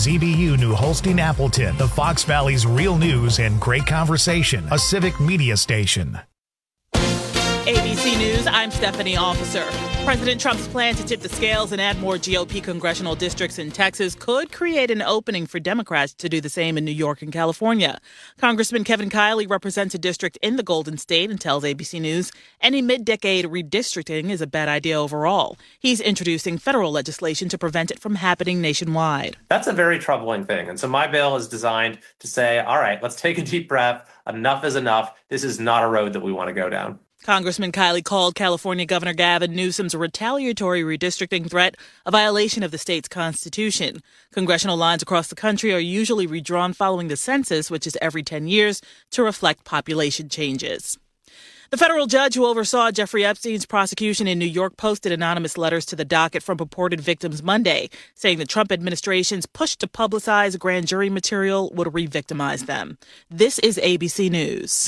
WZBU New Holstein Appleton, the Fox Valley's real news and great conversation, a civic media station. ABC News, I'm Stephanie Officer. President Trump's plan to tip the scales and add more GOP congressional districts in Texas could create an opening for Democrats to do the same in New York and California. Congressman Kevin Kiley represents a district in the Golden State and tells ABC News any mid-decade redistricting is a bad idea overall. He's introducing federal legislation to prevent it from happening nationwide. That's a very troubling thing. And so my bill is designed to say, all right, let's take a deep breath. Enough is enough. This is not a road that we want to go down. Congressman Kiley called California Governor Gavin Newsom's retaliatory redistricting threat a violation of the state's constitution. Congressional lines across the country are usually redrawn following the census, which is every 10 years, to reflect population changes. The federal judge who oversaw Jeffrey Epstein's prosecution in New York posted anonymous letters to the docket from purported victims Monday, saying the Trump administration's push to publicize grand jury material would re-victimize them. This is ABC News.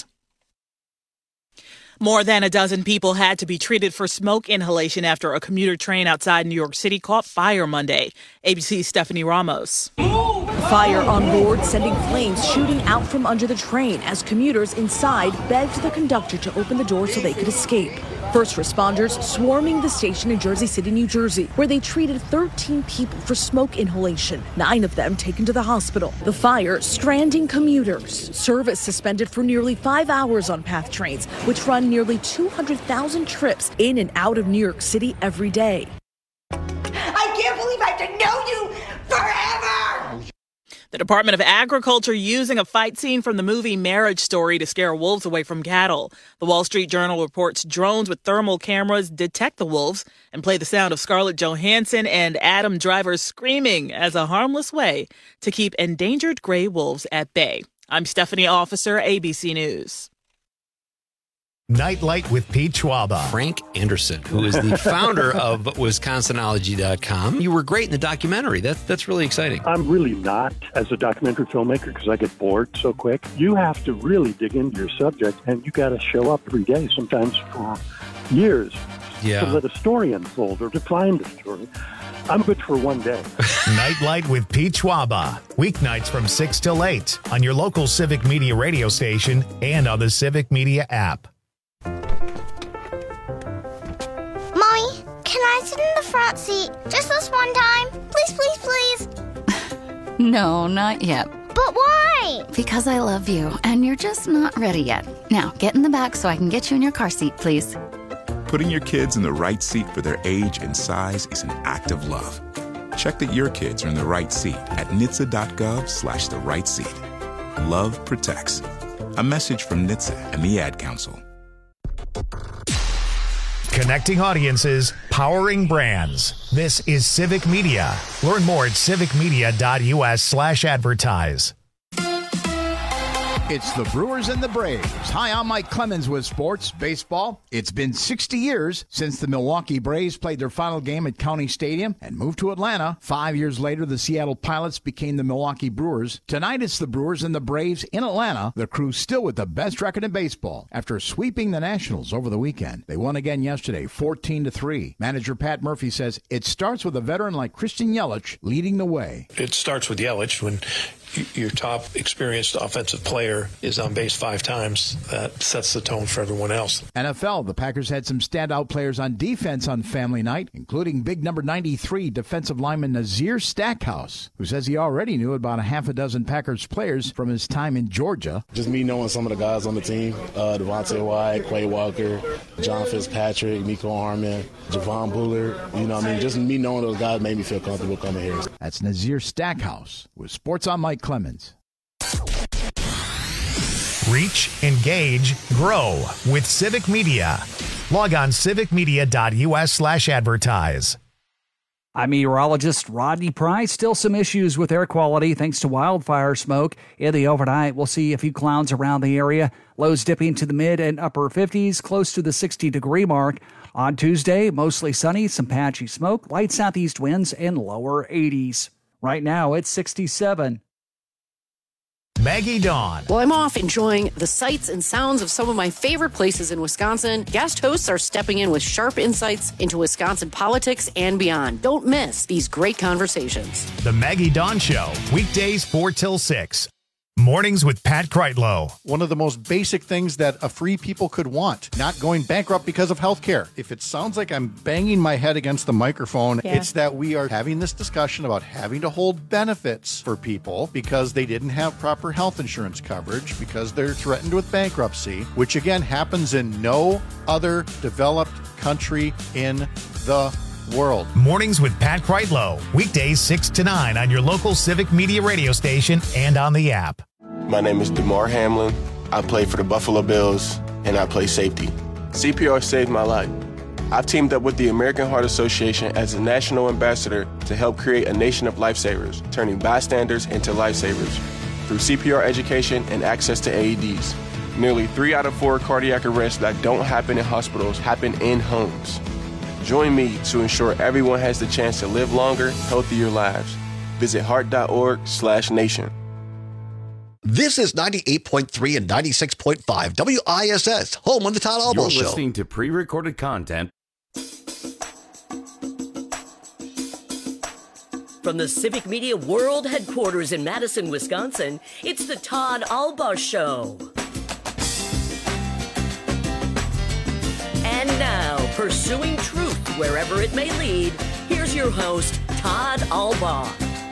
More than a dozen people had to be treated for smoke inhalation after a commuter train outside New York City caught fire Monday. ABC's Stephanie Ramos. Fire on board, sending flames shooting out from under the train as commuters inside begged the conductor to open the door so they could escape. First responders swarming the station in Jersey City, New Jersey, where they treated 13 people for smoke inhalation, 9 of them taken to the hospital. The fire stranding commuters. Service suspended for nearly 5 hours on PATH trains, which run nearly 200,000 trips in and out of New York City every day. I can't believe I have to know you forever! The Department of Agriculture using a fight scene from the movie Marriage Story to scare wolves away from cattle. The Wall Street Journal reports drones with thermal cameras detect the wolves and play the sound of Scarlett Johansson and Adam Driver screaming as a harmless way to keep endangered gray wolves at bay. I'm Stephanie Officer, ABC News. Nightlight with Pete Schwaba. Frank Anderson, who is the founder of Wisconsinology.com. You were great in the documentary. That's really exciting. I'm really not as a documentary filmmaker because I get bored so quick. You have to really dig into your subject, and you got to show up every day, sometimes for years, to let a story unfold or to find a story. I'm good for one day. Nightlight with Pete Schwaba. Weeknights from 6 till 8 on your local Civic Media radio station and on the Civic Media app. Mommy, can I sit in the front seat just this one time? Please, please, please. No, not yet. But why? Because I love you, and you're just not ready yet. Now, get in the back so I can get you in your car seat, please. Putting your kids in the right seat for their age and size is an act of love. Check that your kids are in the right seat at NHTSA.gov/the right seat. Love protects. A message from NHTSA and the Ad Council. Connecting audiences, powering brands. This is Civic Media. Learn more at civicmedia.us/advertise. It's the Brewers and the Braves. Hi, I'm Mike Clemens with Sports Baseball. It's been 60 years since the Milwaukee Braves played their final game at County Stadium and moved to Atlanta. 5 years later, the Seattle Pilots became the Milwaukee Brewers. Tonight, it's the Brewers and the Braves in Atlanta. The crew still with the best record in baseball after sweeping the Nationals over the weekend. They won again yesterday, 14-3. Manager Pat Murphy says it starts with a veteran like Christian Yelich leading the way. It starts with Yelich. When your top experienced offensive player is on base 5 times, that sets the tone for everyone else. NFL, the Packers had some standout players on defense on family night, including big number 93 defensive lineman Nazir Stackhouse, who says he already knew about a half a dozen Packers players from his time in Georgia. Just me knowing some of the guys on the team, Devontae White, Quay Walker, John Fitzpatrick, Nico Harmon, Javon Bullard, just me knowing those guys made me feel comfortable coming here. That's Nazir Stackhouse with Sports on Mike Clemens. Reach, engage, grow with Civic Media. Log on civicmedia.us/advertise. I'm meteorologist Rodney Price. Still some issues with air quality thanks to wildfire smoke. In the overnight, we'll see a few clouds around the area. Lows dipping to the mid and upper 50s, close to the 60-degree mark. On Tuesday, mostly sunny, some patchy smoke, light southeast winds, and lower 80s. Right now, it's 67. Maggie Dawn. Well, I'm off enjoying the sights and sounds of some of my favorite places in Wisconsin. Guest hosts are stepping in with sharp insights into Wisconsin politics and beyond. Don't miss these great conversations. The Maggie Dawn Show, weekdays 4 till 6. Mornings with Pat Kreitlow. One of the most basic things that a free people could want, not going bankrupt because of health care. If it sounds like I'm banging my head against the microphone, it's that we are having this discussion about having to hold benefits for people because they didn't have proper health insurance coverage, because they're threatened with bankruptcy, which again happens in no other developed country in the world. Mornings with Pat Kreitlow, weekdays 6 to 9 on your local Civic Media radio station and on the app. My name is DeMar Hamlin. I play for the Buffalo Bills, and I play safety. CPR saved my life. I've teamed up with the American Heart Association as a national ambassador to help create a nation of lifesavers, turning bystanders into lifesavers through CPR education and access to AEDs. Nearly 3 out of 4 cardiac arrests that don't happen in hospitals happen in homes. Join me to ensure everyone has the chance to live longer, healthier lives. Visit heart.org/nation. This is 98.3 and 96.5 WISS, home on the Todd Albo Show. You're listening to pre-recorded content. From the Civic Media World Headquarters in Madison, Wisconsin, it's the Todd Alba Show. And now, pursuing truth wherever it may lead, here's your host, Todd Alba.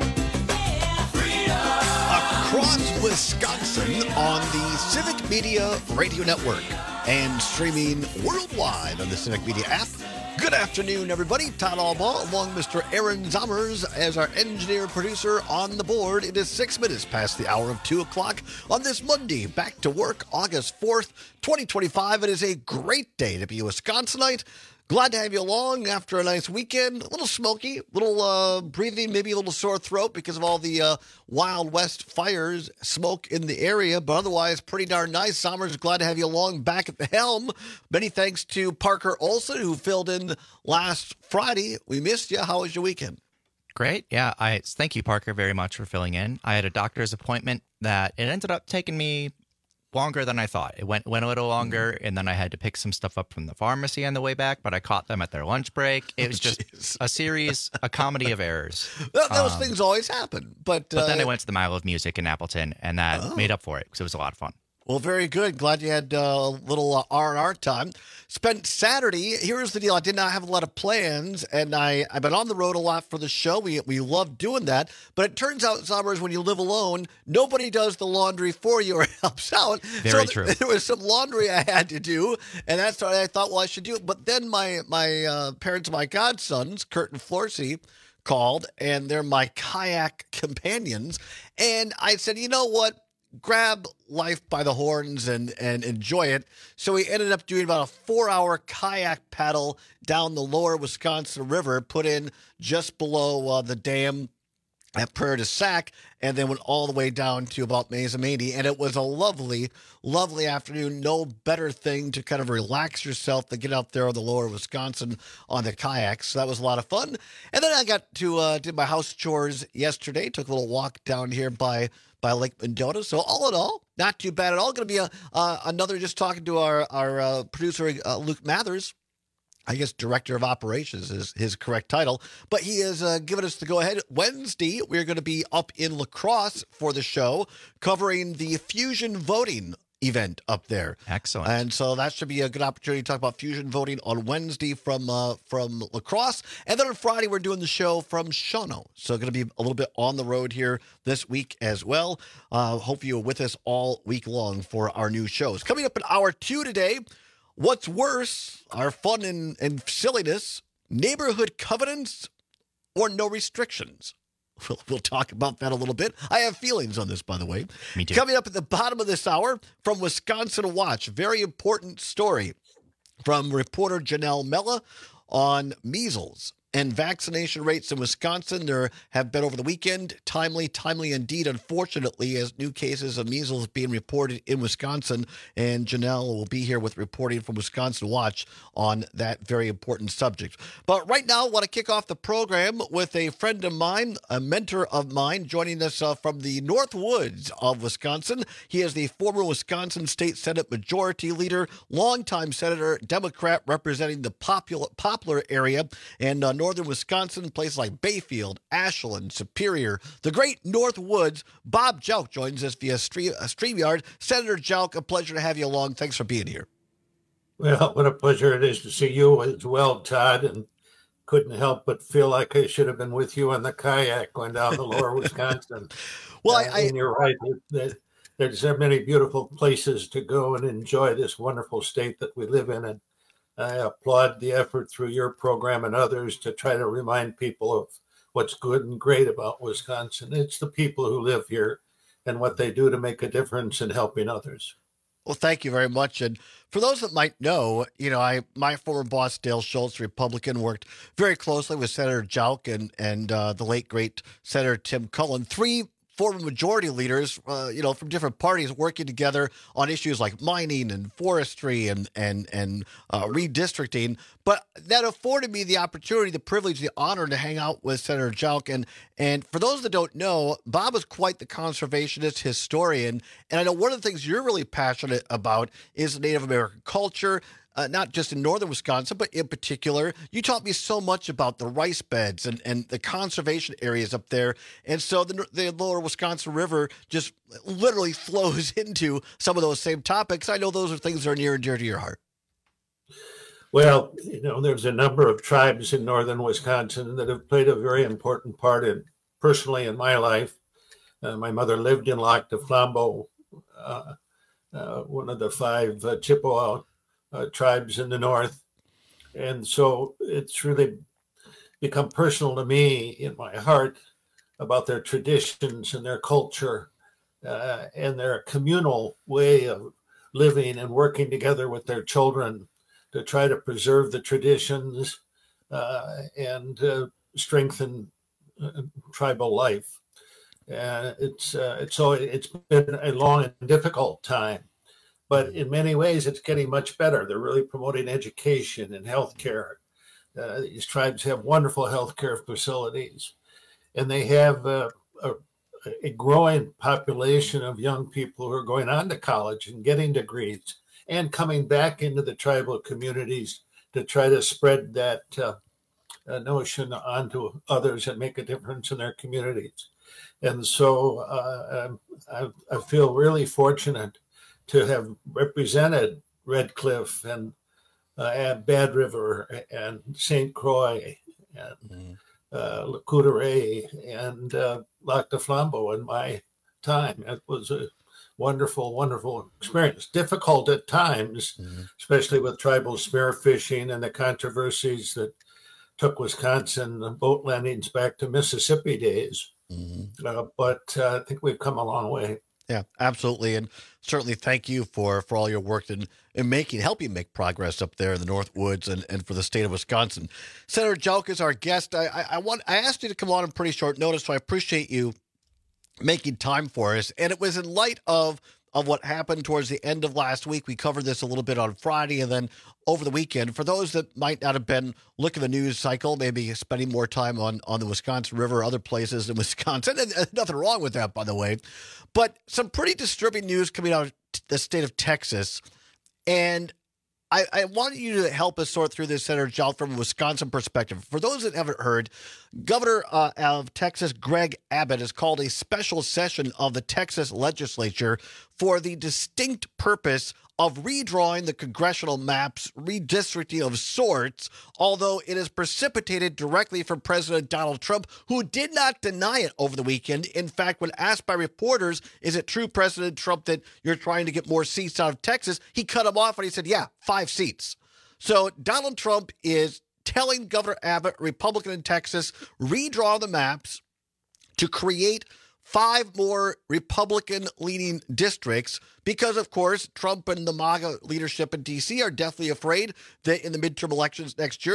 Across Wisconsin on the Civic Media Radio Network and streaming worldwide on the Civic Media app. Good afternoon, everybody. Todd Alba, along with Mr. Aaron Zommers as our engineer producer on the board. It is 6 minutes past the hour of 2 o'clock on this Monday. Back to work, August 4th, 2025. It is a great day to be a Wisconsinite. Glad to have you along after a nice weekend. A little smoky, a little breathing, maybe a little sore throat because of all the Wild West fires, smoke in the area, but otherwise pretty darn nice. Sommers, glad to have you along back at the helm. Many thanks to Parker Olson, who filled in last Friday. We missed you. How was your weekend? Great. Yeah, thank you, Parker, very much for filling in. I had a doctor's appointment that it ended up taking me longer than I thought. It went a little longer, and then I had to pick some stuff up from the pharmacy on the way back, but I caught them at their lunch break. It was just a comedy of errors. Those things always happen. But then I went to the Mile of Music in Appleton, and that made up for it because it was a lot of fun. Well, very good. Glad you had a little R&R time. Spent Saturday. Here's the deal. I did not have a lot of plans, and I've been on the road a lot for the show. We love doing that. But it turns out, Zommers, when you live alone, nobody does the laundry for you or helps out. Very true. There was some laundry I had to do, and that's what I thought, well, I should do it. But then my parents, my godsons, Kurt and Florcy, called, and they're my kayak companions. And I said, you know what? Grab life by the horns and enjoy it. So we ended up doing about a 4-hour kayak paddle down the lower Wisconsin River, put in just below the dam at Prairie du Sac, and then went all the way down to about Mazomanie. And it was a lovely, lovely afternoon. No better thing to kind of relax yourself than get out there on the lower Wisconsin on the kayaks. So that was a lot of fun. And then I got to did my house chores yesterday. Took a little walk down here by Lake Mendota. So all in all, not too bad at all. Going to be another, just talking to our producer, Luke Mathers. I guess Director of Operations is his correct title. But he has given us the go-ahead. Wednesday, we're going to be up in La Crosse for the show, covering the Fusion Voting event up there. Excellent. And so that should be a good opportunity to talk about Fusion Voting on Wednesday from La Crosse. And then on Friday, we're doing the show from Shawano. So going to be a little bit on the road here this week as well. Hope you're with us all week long for our new shows. Coming up in hour 2 today, what's worse, our fun and silliness, neighborhood covenants or no restrictions? We'll talk about that a little bit. I have feelings on this, by the way. Me too. Coming up at the bottom of this hour, from Wisconsin Watch, very important story from reporter Janelle Mella on measles. and vaccination rates in Wisconsin. There have been over the weekend, timely indeed, unfortunately, as new cases of measles being reported in Wisconsin. And Janelle will be here with reporting from Wisconsin Watch on that very important subject. But right now, I want to kick off the program with a friend of mine, a mentor of mine, joining us from the North Woods of Wisconsin. He is the former Wisconsin State Senate Majority Leader, longtime Senator, Democrat representing the Poplar area and northern Wisconsin, places like Bayfield, Ashland, Superior, the great North Woods. Bob Jauch joins us via StreamYard. Senator Jauch, a pleasure to have you along. Thanks for being here. Well, what a pleasure it is to see you as well, Todd, and couldn't help but feel like I should have been with you on the kayak going down to lower Wisconsin. Well, and you're right. There's so many beautiful places to go and enjoy this wonderful state that we live in, and I applaud the effort through your program and others to try to remind people of what's good and great about Wisconsin. It's the people who live here and what they do to make a difference in helping others. Well, thank you very much. And for those that might know, my former boss, Dale Schultz, Republican, worked very closely with Senator Jauch and the late, great Senator Tim Cullen, three former majority leaders, from different parties working together on issues like mining and forestry and redistricting. But that afforded me the opportunity, the privilege, the honor to hang out with Senator Jauch. And for those that don't know, Bob is quite the conservationist historian. And I know one of the things you're really passionate about is Native American culture. Not just in northern Wisconsin, but in particular. You taught me so much about the rice beds and the conservation areas up there. And so the lower Wisconsin River just literally flows into some of those same topics. I know those are things that are near and dear to your heart. Well, there's a number of tribes in northern Wisconsin that have played a very important part personally in my life. My mother lived in Lac du Flambeau, one of the 5 Chippewa tribes in the north. And so it's really become personal to me in my heart about their traditions and their culture and their communal way of living and working together with their children to try to preserve the traditions and strengthen tribal life. It's been a long and difficult time. But in many ways, it's getting much better. They're really promoting education and healthcare. These tribes have wonderful healthcare facilities, and they have a growing population of young people who are going on to college and getting degrees and coming back into the tribal communities to try to spread that notion onto others and make a difference in their communities. And so I feel really fortunate to have represented Red Cliff and Bad River and St. Croix and Le Coudray and Lac du Flambeau in my time. It was a wonderful, wonderful experience. Difficult at times, especially with tribal spearfishing and the controversies that took Wisconsin boat landings back to Mississippi days. But I think we've come a long way. Yeah, absolutely. And certainly thank you for all your work in helping make progress up there in the North Woods and for the state of Wisconsin. Senator Jauch is our guest. I asked you to come on pretty short notice, so I appreciate you making time for us. And it was in light of what happened towards the end of last week. We covered this a little bit on Friday and then over the weekend. For those that might not have been looking at the news cycle, maybe spending more time on the Wisconsin River or other places in Wisconsin, and nothing wrong with that, by the way, but some pretty disturbing news coming out of the state of Texas. And I wanted you to help us sort through this, Senator Jauch, from a Wisconsin perspective. For those that haven't heard, Governor of Texas, Greg Abbott, has called a special session of the Texas legislature for the distinct purpose of redrawing the congressional maps, redistricting of sorts, although it is precipitated directly from President Donald Trump, who did not deny it over the weekend. In fact, when asked by reporters, is it true, President Trump, that you're trying to get more seats out of Texas, he cut him off and he said, yeah, 5 seats. So Donald Trump is telling Governor Abbott, Republican in Texas, redraw the maps to create 5 more Republican-leaning districts because, of course, Trump and the MAGA leadership in D.C. are deathly afraid that in the midterm elections next year that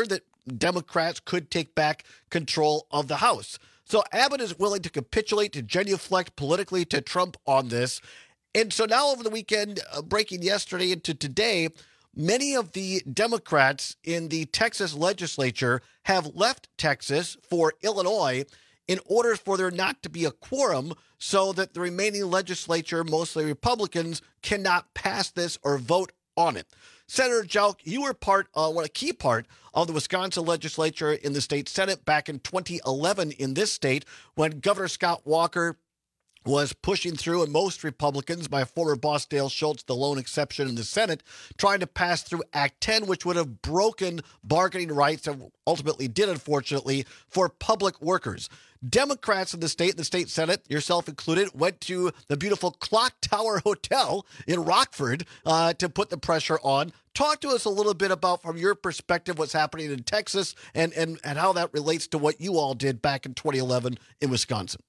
Democrats could take back control of the House. So Abbott is willing to capitulate, to genuflect politically to Trump on this. And so now over the weekend, breaking yesterday into today, many of the Democrats in the Texas legislature have left Texas for Illinois in order for there not to be a quorum so that the remaining legislature, mostly Republicans, cannot pass this or vote on it. Senator Jauch, you were a key part of the Wisconsin legislature in the state Senate back in 2011 in this state when Governor Scott Walker was pushing through, and most Republicans, my former boss Dale Schultz, the lone exception in the Senate, trying to pass through Act 10, which would have broken bargaining rights, and ultimately did, unfortunately, for public workers. Democrats in the state Senate, yourself included, went to the beautiful Clock Tower Hotel in Rockford to put the pressure on. Talk to us a little bit about, from your perspective, what's happening in Texas and how that relates to what you all did back in 2011 in Wisconsin.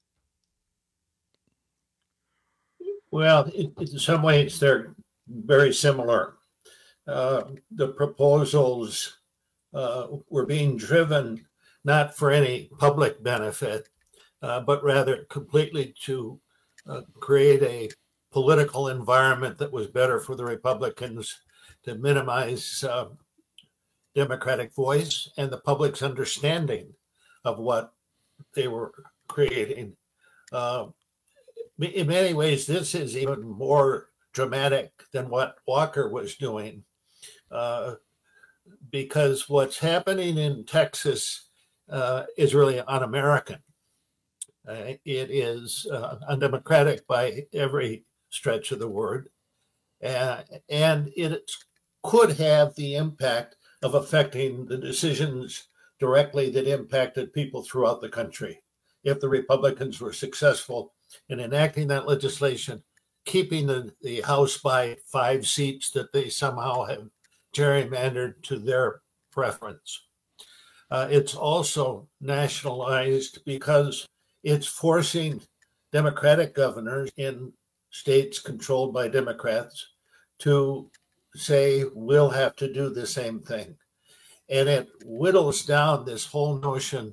Well, in some ways, they're very similar. The proposals were being driven not for any public benefit, but rather completely to create a political environment that was better for the Republicans, to minimize Democratic voice and the public's understanding of what they were creating. In many ways, this is even more dramatic than what Walker was doing, because what's happening in Texas is really un-American. It is undemocratic by every stretch of the word, and it could have the impact of affecting the decisions directly that impacted people throughout the country. If the Republicans were successful in enacting that legislation, keeping the House by 5 seats that they somehow have gerrymandered to their preference. It's also nationalized because it's forcing Democratic governors in states controlled by Democrats to say, we'll have to do the same thing. And it whittles down this whole notion.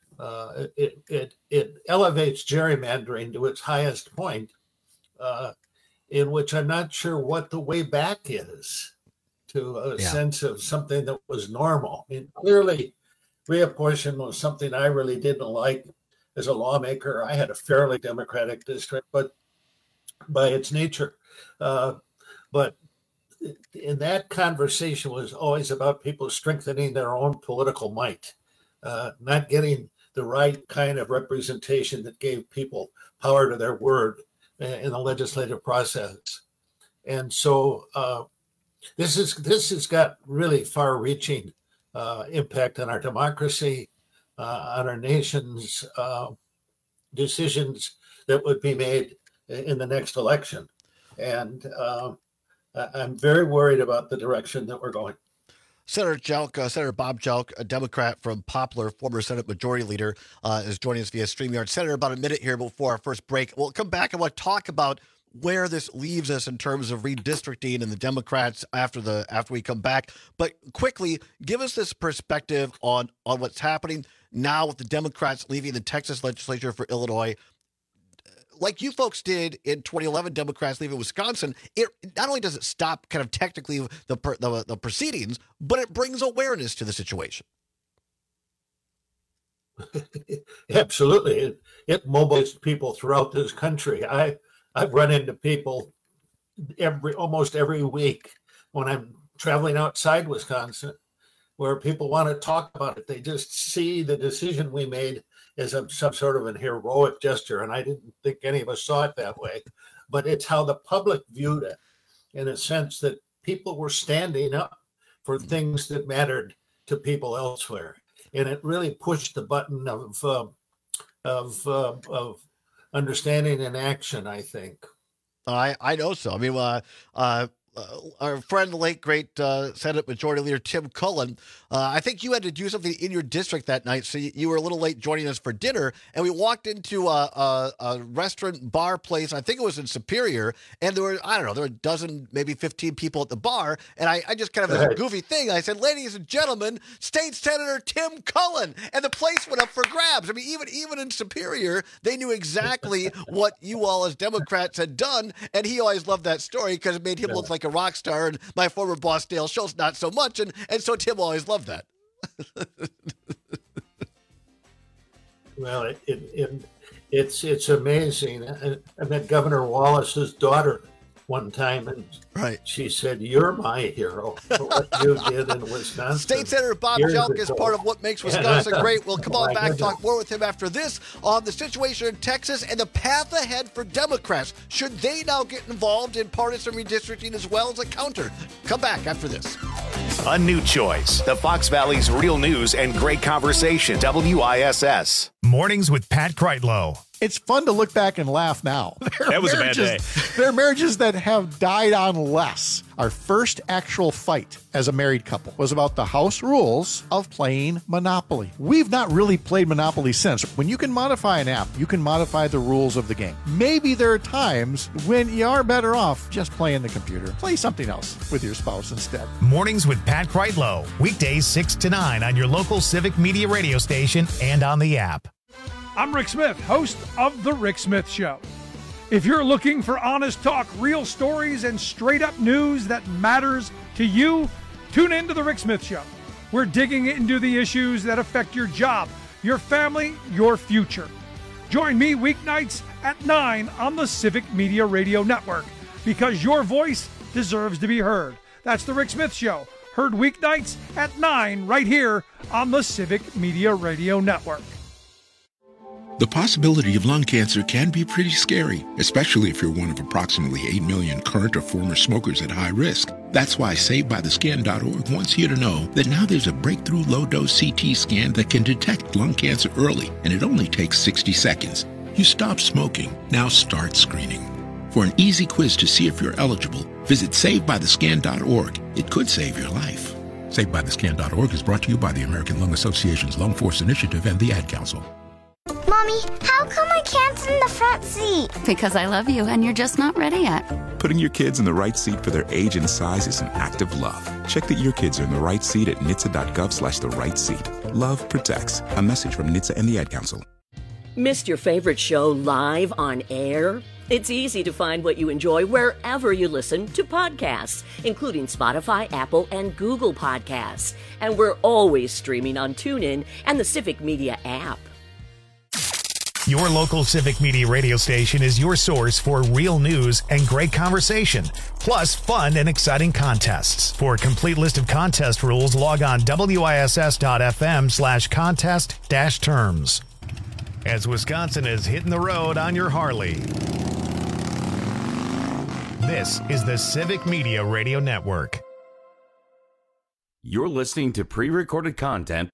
It elevates gerrymandering to its highest point, in which I'm not sure what the way back is to a sense of something that was normal. I mean, clearly, reapportionment was something I really didn't like as a lawmaker. I had a fairly Democratic district, but by its nature. But in that conversation was always about people strengthening their own political might, not getting the right kind of representation that gave people power to their word in the legislative process. And so this has got really far-reaching impact on our democracy, on our nation's decisions that would be made in the next election. And I'm very worried about the direction that we're going. Senator Jauch, Senator Bob Jauch, a Democrat from Poplar, former Senate Majority Leader, is joining us via StreamYard. Senator, about a minute here before our first break. We'll come back and we'll talk about where this leaves us in terms of redistricting and the Democrats after we come back. But quickly, give us this perspective on what's happening now with the Democrats leaving the Texas legislature for Illinois. Like you folks did in 2011, Democrats leaving Wisconsin, it not only does it stop kind of technically the proceedings, but it brings awareness to the situation. Absolutely. It mobilized people throughout this country. I've run into people almost every week when I'm traveling outside Wisconsin where people want to talk about it. They just see the decision we made as some sort of an heroic gesture, and I didn't think any of us saw it that way. But it's how the public viewed it, in a sense that people were standing up for things that mattered to people elsewhere, and it really pushed the button of understanding and action, I think. I know so. I mean, our friend, the late, great Senate Majority Leader Tim Cullen, I think you had to do something in your district that night, so you were a little late joining us for dinner, and we walked into a restaurant bar place, I think it was in Superior, and there were a dozen, maybe 15 people at the bar, and I just kind of, as a goofy thing, I said, ladies and gentlemen, State Senator Tim Cullen, and the place went up for grabs. I mean, even in Superior, they knew exactly what you all as Democrats had done, and he always loved that story because it made him look like a rock star, and my former boss, Dale Schultz, not so much, and so Tim always loved that. Well, it's amazing. I met Governor Wallace's daughter one time, and she said, "You're my hero for what you did in Wisconsin." State Senator Bob Jelk is part of what makes Wisconsin great. We'll come on back, talk more with him after this on the situation in Texas and the path ahead for Democrats. Should they now get involved in partisan redistricting as well as a counter? Come back after this. A new choice. The Fox Valley's real news and great conversation. WISS. Mornings with Pat Kreitlow. It's fun to look back and laugh now. That was a bad day. There are marriages that have died on less. Our first actual fight as a married couple was about the house rules of playing Monopoly. We've not really played Monopoly since. When you can modify an app, you can modify the rules of the game. Maybe there are times when you are better off just playing the computer. Play something else with your spouse instead. Mornings with Pat Kreitlow. Weekdays 6 to 9 on your local Civic Media radio station and on the app. I'm Rick Smith, host of The Rick Smith Show. If you're looking for honest talk, real stories, and straight-up news that matters to you, tune in to The Rick Smith Show. We're digging into the issues that affect your job, your family, your future. Join me weeknights at 9 on the Civic Media Radio Network, because your voice deserves to be heard. That's The Rick Smith Show, heard weeknights at 9 right here on the Civic Media Radio Network. The possibility of lung cancer can be pretty scary, especially if you're one of approximately 8 million current or former smokers at high risk. That's why SaveByTheScan.org wants you to know that now there's a breakthrough low-dose CT scan that can detect lung cancer early, and it only takes 60 seconds. You stop smoking, now start screening. For an easy quiz to see if you're eligible, visit SaveByTheScan.org. It could save your life. SaveByTheScan.org is brought to you by the American Lung Association's Lung Force Initiative and the Ad Council. Mommy, how come I can't sit in the front seat? Because I love you and you're just not ready yet. Putting your kids in the right seat for their age and size is an act of love. Check that your kids are in the right seat at nhtsa.gov/the-right-seat. Love protects. A message from NHTSA and the Ad Council. Missed your favorite show live on air? It's easy to find what you enjoy wherever you listen to podcasts, including Spotify, Apple, and Google Podcasts. And we're always streaming on TuneIn and the Civic Media app. Your local Civic Media radio station is your source for real news and great conversation, plus fun and exciting contests. For a complete list of contest rules, log on wiss.fm/contest-terms. As Wisconsin is hitting the road on your Harley. This is the Civic Media Radio Network. You're listening to pre-recorded content.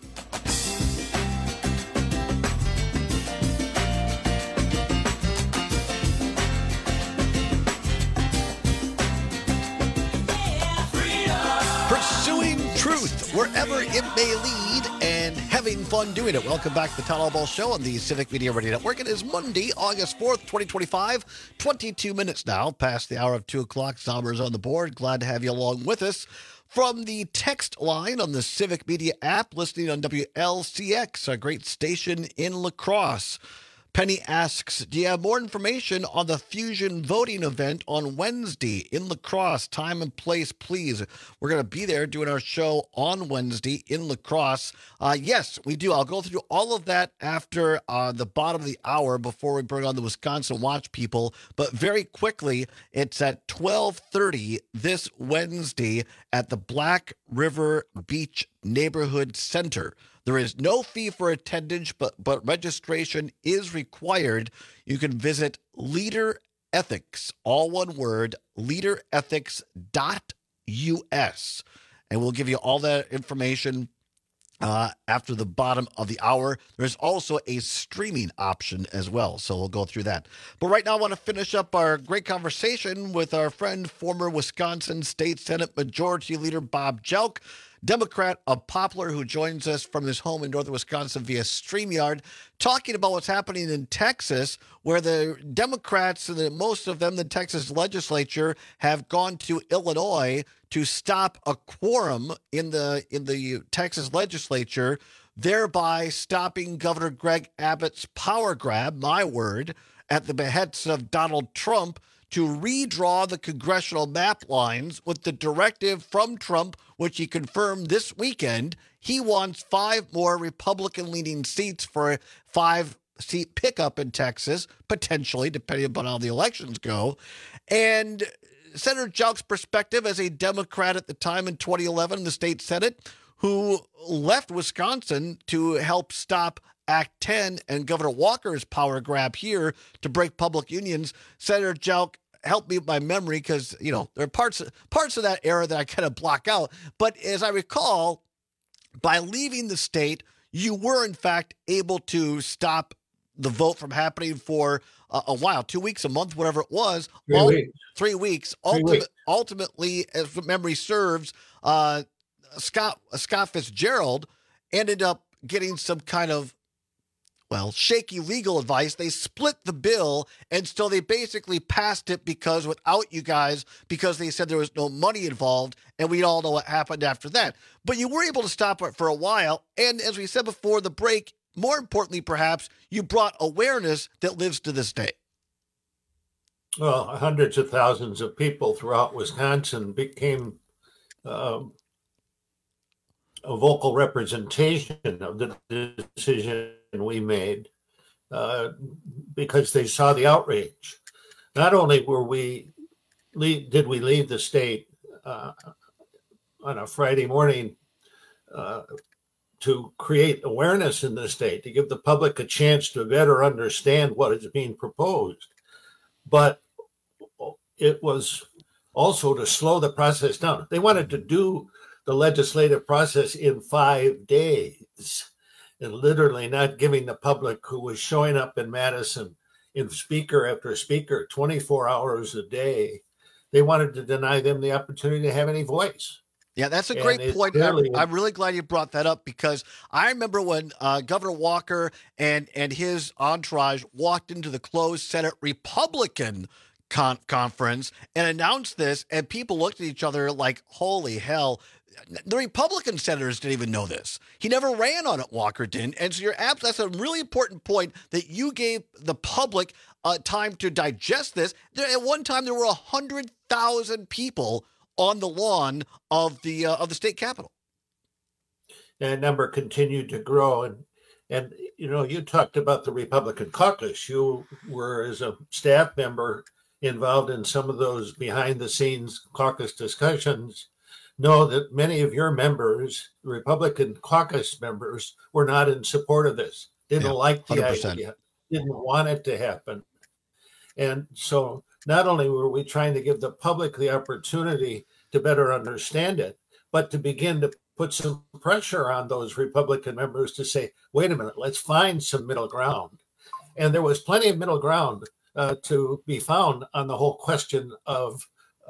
Pursuing truth wherever it may lead and having fun doing it. Welcome back to the Town Hall Ball Show on the Civic Media Radio Network. It is Monday, August 4th, 2025. 22 minutes now past the hour of 2 o'clock. Somers on the board. Glad to have you along with us. From the text line on the Civic Media app, listening on WLCX, a great station in La Crosse. Penny asks, do you have more information on the Fusion voting event on Wednesday in La Crosse? Time and place, please. We're going to be there doing our show on Wednesday in La Crosse. Yes, we do. I'll go through all of that after the bottom of the hour before we bring on the Wisconsin Watch people. But very quickly, it's at 12:30 this Wednesday at the Black River Beach Neighborhood Center. There is no fee for attendance, but registration is required. You can visit Leader Ethics, all one word, leaderethics.us. And we'll give you all that information after the bottom of the hour. There's also a streaming option as well, so we'll go through that. But right now I want to finish up our great conversation with our friend, former Wisconsin State Senate Majority Leader Bob Jelk, Democrat of Poplar, who joins us from his home in northern Wisconsin via StreamYard, talking about what's happening in Texas, where the Democrats, most of them, the Texas legislature, have gone to Illinois to stop a quorum in the Texas legislature, thereby stopping Governor Greg Abbott's power grab, my word, at the behest of Donald Trump to redraw the congressional map lines with the directive from Trump, which he confirmed this weekend. He wants 5 more Republican-leaning seats for a 5-seat pickup in Texas, potentially, depending upon how the elections go. And Senator Jelk's perspective as a Democrat at the time in 2011 in the state Senate, who left Wisconsin to help stop Act 10 and Governor Walker's power grab here to break public unions. Senator Jelk, help me with my memory, because, you know, there are parts of that era that I kind of block out. But as I recall, by leaving the state, you were, in fact, able to stop the vote from happening for a while, 2 weeks, a month, whatever it was. 3 weeks. Ultimately, as memory serves, Scott Fitzgerald ended up getting some kind of, shaky legal advice. They split the bill, and so they basically passed it because they said there was no money involved, and we all know what happened after that. But you were able to stop it for a while, and as we said before the break, more importantly, perhaps, you brought awareness that lives to this day. Well, hundreds of thousands of people throughout Wisconsin became a vocal representation of the decision we made because they saw the outrage. Not only did we leave the state on a Friday morning to create awareness in the state, to give the public a chance to better understand what is being proposed, but it was also to slow the process down. They wanted to do the legislative process in 5 days, and literally not giving the public who was showing up in Madison in speaker after speaker 24 hours a day, they wanted to deny them the opportunity to have any voice. Yeah, that's a great point. I'm really glad you brought that up, because I remember when Governor Walker and his entourage walked into the closed Senate Republican conference and announced this, and people looked at each other like, holy hell. The Republican senators didn't even know this. He never ran on it, Walker didn't. And so that's a really important point, that you gave the public time to digest this. At one time, there were 100,000 people on the lawn of the state capitol. That number continued to grow. And you know, you talked about the Republican caucus. You were, as a staff member, involved in some of those behind-the-scenes caucus discussions. Know that many of your members, Republican caucus members, were not in support of this. Didn't like the 100%. Idea. Didn't want it to happen. And so not only were we trying to give the public the opportunity to better understand it, but to begin to put some pressure on those Republican members to say, wait a minute, let's find some middle ground. And there was plenty of middle ground to be found on the whole question of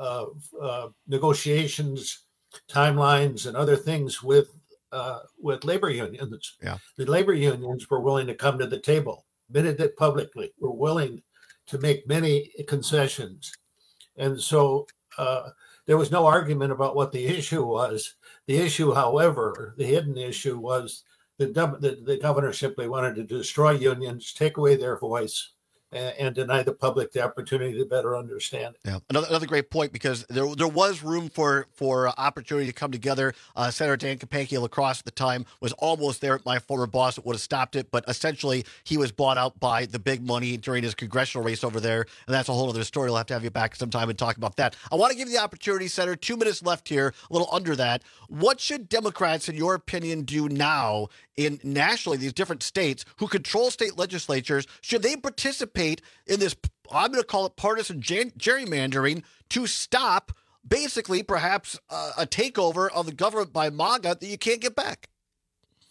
negotiations, timelines, and other things with labor unions. Yeah. The labor unions were willing to come to the table, admitted it publicly, were willing to make many concessions. And so there was no argument about what the issue was. The issue, however, the hidden issue was the governor simply wanted to destroy unions, take away their voice, and deny the public the opportunity to better understand it. Yeah, another great point, because there was room for opportunity to come together. Senator Dan Kapanke Lacrosse at the time was almost there. My former boss would have stopped it, but essentially he was bought out by the big money during his congressional race over there, and that's a whole other story. We'll have to have you back sometime and talk about that. I want to give you the opportunity, Senator, 2 minutes left here, a little under that. What should Democrats, in your opinion, do now in nationally these different states who control state legislatures? Should they participate in this, I'm going to call it partisan gerrymandering, to stop basically perhaps a takeover of the government by MAGA that you can't get back?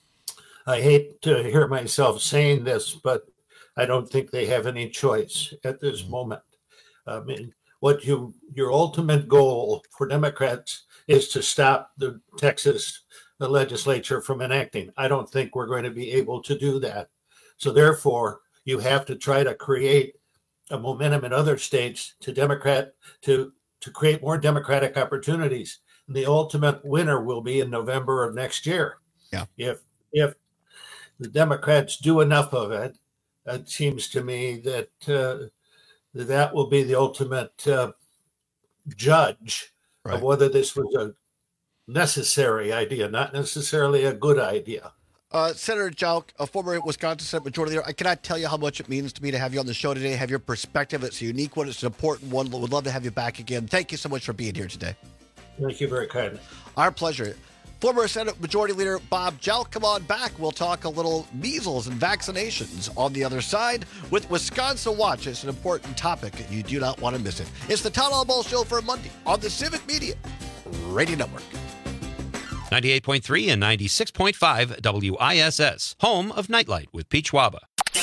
I hate to hear myself saying this, but I don't think they have any choice at this moment. I mean, your ultimate goal for Democrats is to stop the Texas legislature from enacting. I don't think we're going to be able to do that. So therefore, you have to try to create a momentum in other states to create more Democratic opportunities. And the ultimate winner will be in November of next year. Yeah. If the Democrats do enough of it, it seems to me that that will be the ultimate judge of whether this was a necessary idea, not necessarily a good idea. Senator Jauch, a former Wisconsin Senate Majority Leader, I cannot tell you how much it means to me to have you on the show today, have your perspective. It's a unique one. It's an important one. Would love to have you back again. Thank you so much for being here today. Thank you very kindly. Our pleasure. Former Senate Majority Leader Bob Jauch, come on back. We'll talk a little measles and vaccinations on the other side with Wisconsin Watch. It's an important topic, and you do not want to miss it. It's the Town Hall Ball Show for Monday on the Civic Media Radio Network. 98.3 and 96.5 WISS, home of Nightlight with Pete Schwaba.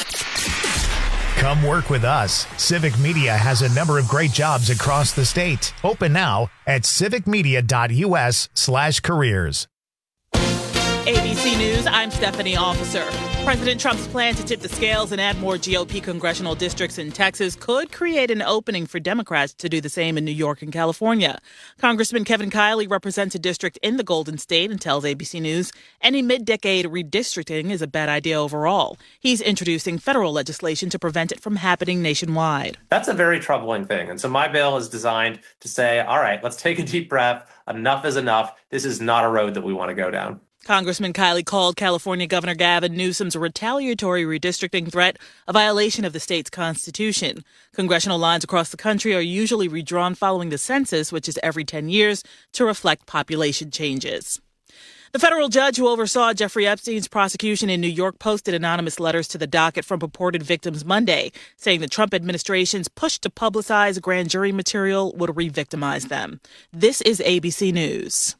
Come work with us. Civic Media has a number of great jobs across the state. Open now at civicmedia.us/careers. ABC News, I'm Stephanie Officer. President Trump's plan to tip the scales and add more GOP congressional districts in Texas could create an opening for Democrats to do the same in New York and California. Congressman Kevin Kiley represents a district in the Golden State and tells ABC News any mid-decade redistricting is a bad idea overall. He's introducing federal legislation to prevent it from happening nationwide. That's a very troubling thing. And so my bill is designed to say, all right, let's take a deep breath. Enough is enough. This is not a road that we want to go down. Congressman Kiley called California Governor Gavin Newsom's retaliatory redistricting threat a violation of the state's constitution. Congressional lines across the country are usually redrawn following the census, which is every 10 years, to reflect population changes. The federal judge who oversaw Jeffrey Epstein's prosecution in New York posted anonymous letters to the docket from purported victims Monday, saying the Trump administration's push to publicize grand jury material would re-victimize them. This is ABC News.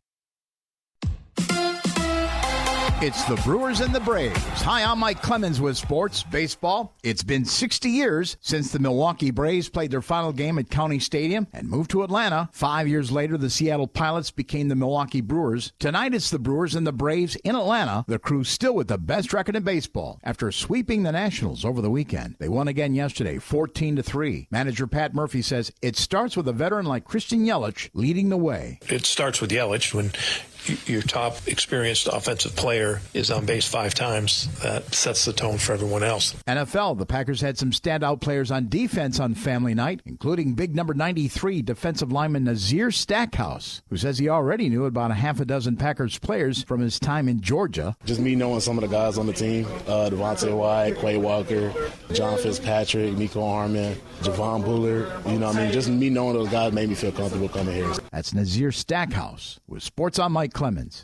It's the Brewers and the Braves. Hi, I'm Mike Clemens with Sports Baseball. It's been 60 years since the Milwaukee Braves played their final game at County Stadium and moved to Atlanta. 5 years later, the Seattle Pilots became the Milwaukee Brewers. Tonight, it's the Brewers and the Braves in Atlanta. The crew still with the best record in baseball after sweeping the Nationals over the weekend. They won again yesterday, 14-3. Manager Pat Murphy says it starts with a veteran like Christian Yelich leading the way. It starts with Yelich. When your top experienced offensive player is on base 5 times, that sets the tone for everyone else. NFL, the Packers had some standout players on defense on family night, including big number 93 defensive lineman Nazir Stackhouse, who says he already knew about a half a dozen Packers players from his time in Georgia. Just me knowing some of the guys on the team, Devontae White, Quay Walker, John Fitzpatrick, Nico Harmon, Javon Bullard, just me knowing those guys made me feel comfortable coming here. That's Nazir Stackhouse with Sports on Mike Clemens.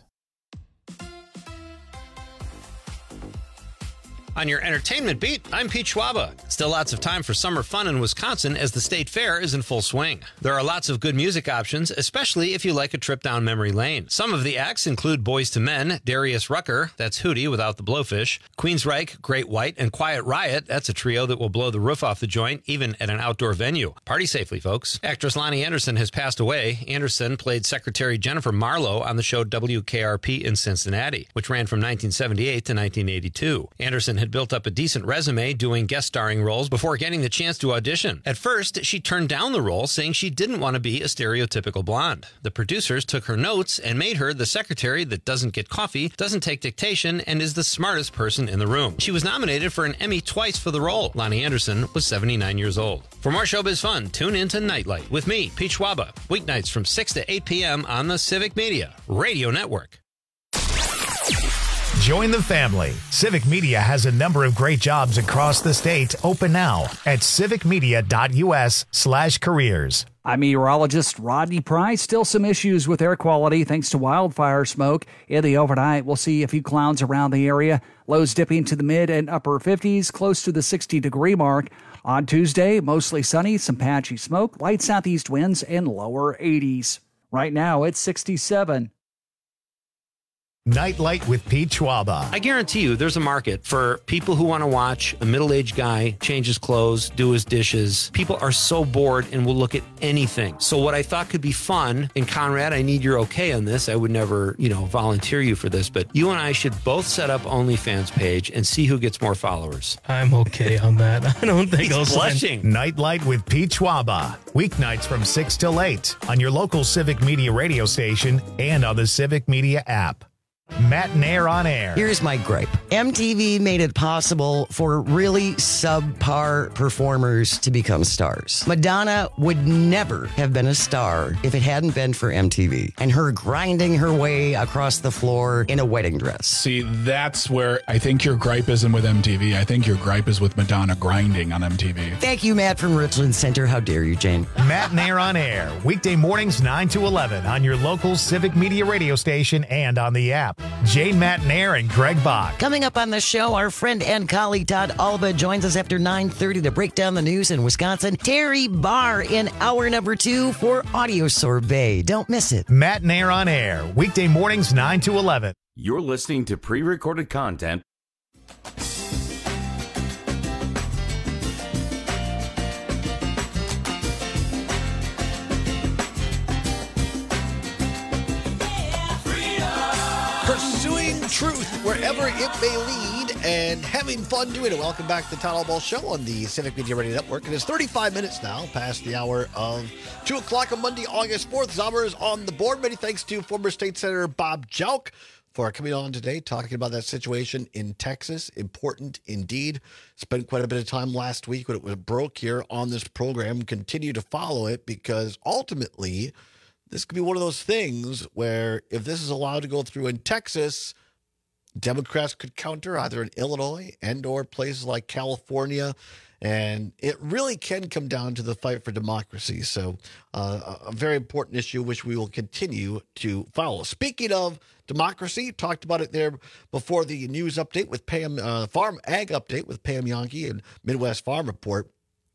On your entertainment beat, I'm Pete Schwaba. Still lots of time for summer fun in Wisconsin as the state fair is in full swing. There are lots of good music options, especially if you like a trip down memory lane. Some of the acts include Boyz II Men, Darius Rucker, that's Hootie without the blowfish, Queensryche, Great White, and Quiet Riot, that's a trio that will blow the roof off the joint, even at an outdoor venue. Party safely, folks. Actress Lonnie Anderson has passed away. Anderson played Secretary Jennifer Marlowe on the show WKRP in Cincinnati, which ran from 1978 to 1982. Anderson had built up a decent resume doing guest starring roles before getting the chance to audition. At first, she turned down the role, saying she didn't want to be a stereotypical blonde. The producers took her notes and made her the secretary that doesn't get coffee, doesn't take dictation, and is the smartest person in the room. She was nominated for an Emmy twice for the role. Lonnie Anderson was 79 years old. For more showbiz fun, tune in to Nightlight with me, Pete Schwaba, weeknights from 6 to 8 p.m. on the Civic Media Radio Network. Join the family. Civic Media has a number of great jobs across the state. Open now at civicmedia.us/careers. I'm meteorologist Rodney Price. Still some issues with air quality thanks to wildfire smoke. In the overnight, we'll see a few clouds around the area. Lows dipping to the mid and upper 50s, close to the 60-degree mark. On Tuesday, mostly sunny, some patchy smoke, light southeast winds, and lower 80s. Right now, it's 67. Nightlight with Pete Schwaba. I guarantee you there's a market for people who want to watch a middle-aged guy change his clothes, do his dishes. People are so bored and will look at anything. So what I thought could be fun, and Conrad, I need your okay on this. I would never, volunteer you for this, but you and I should both set up OnlyFans page and see who gets more followers. I'm okay on that. I don't think I'll blushing. Nightlight with Pete Schwaba. Weeknights from 6 till 8 on your local Civic Media radio station and on the Civic Media app. Matt Nair on air. Here's my gripe. MTV made it possible for really subpar performers to become stars. Madonna would never have been a star if it hadn't been for MTV and her grinding her way across the floor in a wedding dress. See, that's where I think your gripe isn't with MTV. I think your gripe is with Madonna grinding on MTV. Thank you, Matt from Richland Center. How dare you, Jane? Matt Nair on air. Weekday mornings 9 to 11 on your local Civic Media radio station and on the app. Jane, Matt Nair, and Greg Bach. Coming up on the show, our friend and colleague Todd Alba joins us after 9:30 to break down the news in Wisconsin. Terry Barr in hour number 2 for Audio Sorbet. Don't miss it. Matt Nair on air. Weekday mornings 9 to 11. You're listening to pre-recorded content. Pursuing truth wherever it may lead and having fun doing it. Welcome back to the Todd Ball Show on the Civic Media Radio Network. It is 35 minutes now past the hour of 2 o'clock on Monday, August 4th. Zomer is on the board. Many thanks to former State Senator Bob Jauch for coming on today, talking about that situation in Texas. Important indeed. Spent quite a bit of time last week when it was broke here on this program. Continue to follow it because ultimately this could be one of those things where if this is allowed to go through in Texas, Democrats could counter either in Illinois and or places like California. And it really can come down to the fight for democracy. So a very important issue, which we will continue to follow. Speaking of democracy, talked about it there before the news update with Pam, Farm Ag Update with Pam Yonke and Midwest Farm Report.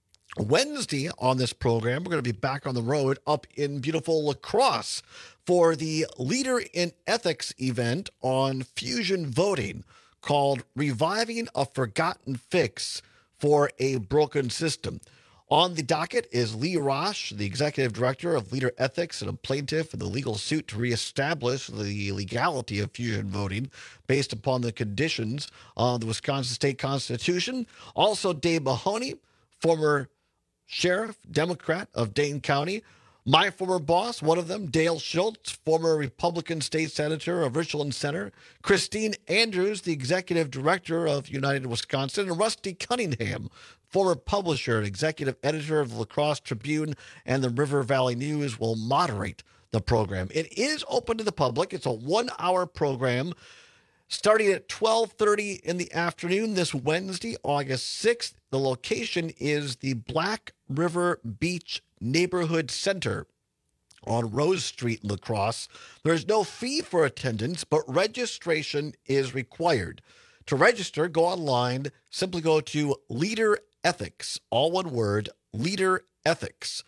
Wednesday on this program, we're going to be back on the road up in beautiful La Crosse for the Leader in Ethics event on fusion voting called Reviving a Forgotten Fix for a Broken System. On the docket is Lee Rosh, the executive director of Leader Ethics and a plaintiff in the legal suit to reestablish the legality of fusion voting based upon the conditions of the Wisconsin State Constitution. Also, Dave Mahoney, former sheriff, Democrat of Dane County. My former boss, one of them, Dale Schultz, former Republican state senator of Richland Center. Christine Andrews, the executive director of United Wisconsin. And Rusty Cunningham, former publisher and executive editor of the La Crosse Tribune and the River Valley News, will moderate the program. It is open to the public. It's a 1-hour program starting at 12:30 in the afternoon this Wednesday, August 6th. The location is the Black River Beach Neighborhood Center on Rose Street in La Crosse. There's no fee for attendance, but registration is required. To register, go online. Simply go to Leader Ethics, all one word, leaderethics.us.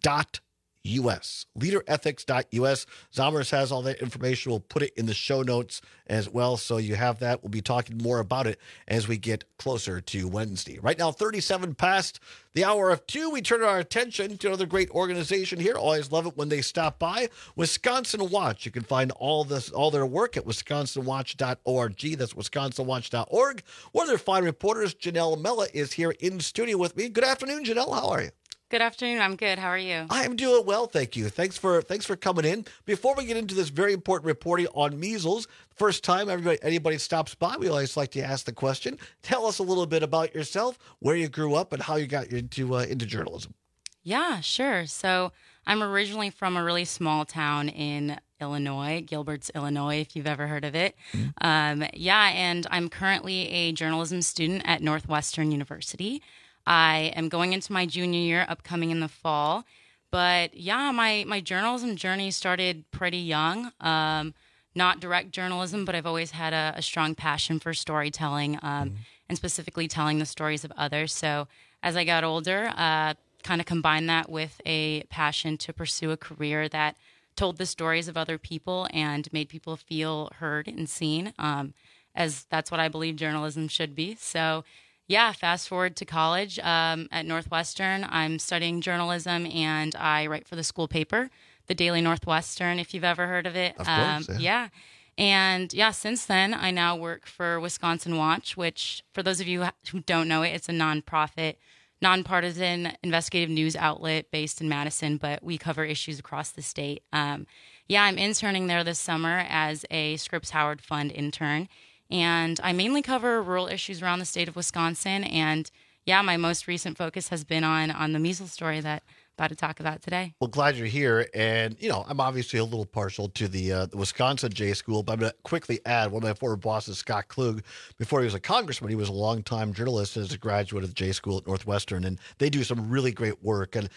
Leaderethics.us. Zomers has all that information. We'll put it in the show notes as well, so you have that. We'll be talking more about it as we get closer to Wednesday. Right now, 37 past the hour of 2, we turn our attention to another great organization here. Always love it when they stop by. Wisconsin Watch. You can find all their work at wisconsinwatch.org. That's wisconsinwatch.org. One of their fine reporters, Janelle Mella, is here in studio with me. Good afternoon, Janelle. How are you? Good afternoon. I'm good. How are you? I'm doing well, thank you. Thanks for coming in. Before we get into this very important reporting on measles, first time anybody stops by, we always like to ask the question. Tell us a little bit about yourself, where you grew up, and how you got into journalism. Yeah, sure. So I'm originally from a really small town in Illinois, Gilbert's, Illinois, if you've ever heard of it. And I'm currently a journalism student at Northwestern University. I am going into my junior year, upcoming in the fall. But yeah, my journalism journey started pretty young. Not direct journalism, but I've always had a strong passion for storytelling and specifically telling the stories of others. So as I got older, kind of combined that with a passion to pursue a career that told the stories of other people and made people feel heard and seen, as that's what I believe journalism should be. So, yeah, fast forward to college at Northwestern. I'm studying journalism, and I write for the school paper, the Daily Northwestern, if you've ever heard of it. Of course, yeah. And yeah, since then, I now work for Wisconsin Watch, which, for those of you who don't know it, it's a nonprofit, nonpartisan investigative news outlet based in Madison, but we cover issues across the state. Yeah, I'm interning there this summer as a Scripps Howard Fund intern, and I mainly cover rural issues around the state of Wisconsin. And yeah, my most recent focus has been on the measles story that I'm about to talk about today. Well, glad you're here. And, you know, I'm obviously a little partial to the Wisconsin J School, but I'm going to quickly add one of my former bosses, Scott Klug, before he was a congressman, he was a longtime journalist as a graduate of the J School at Northwestern, and they do some really great work. And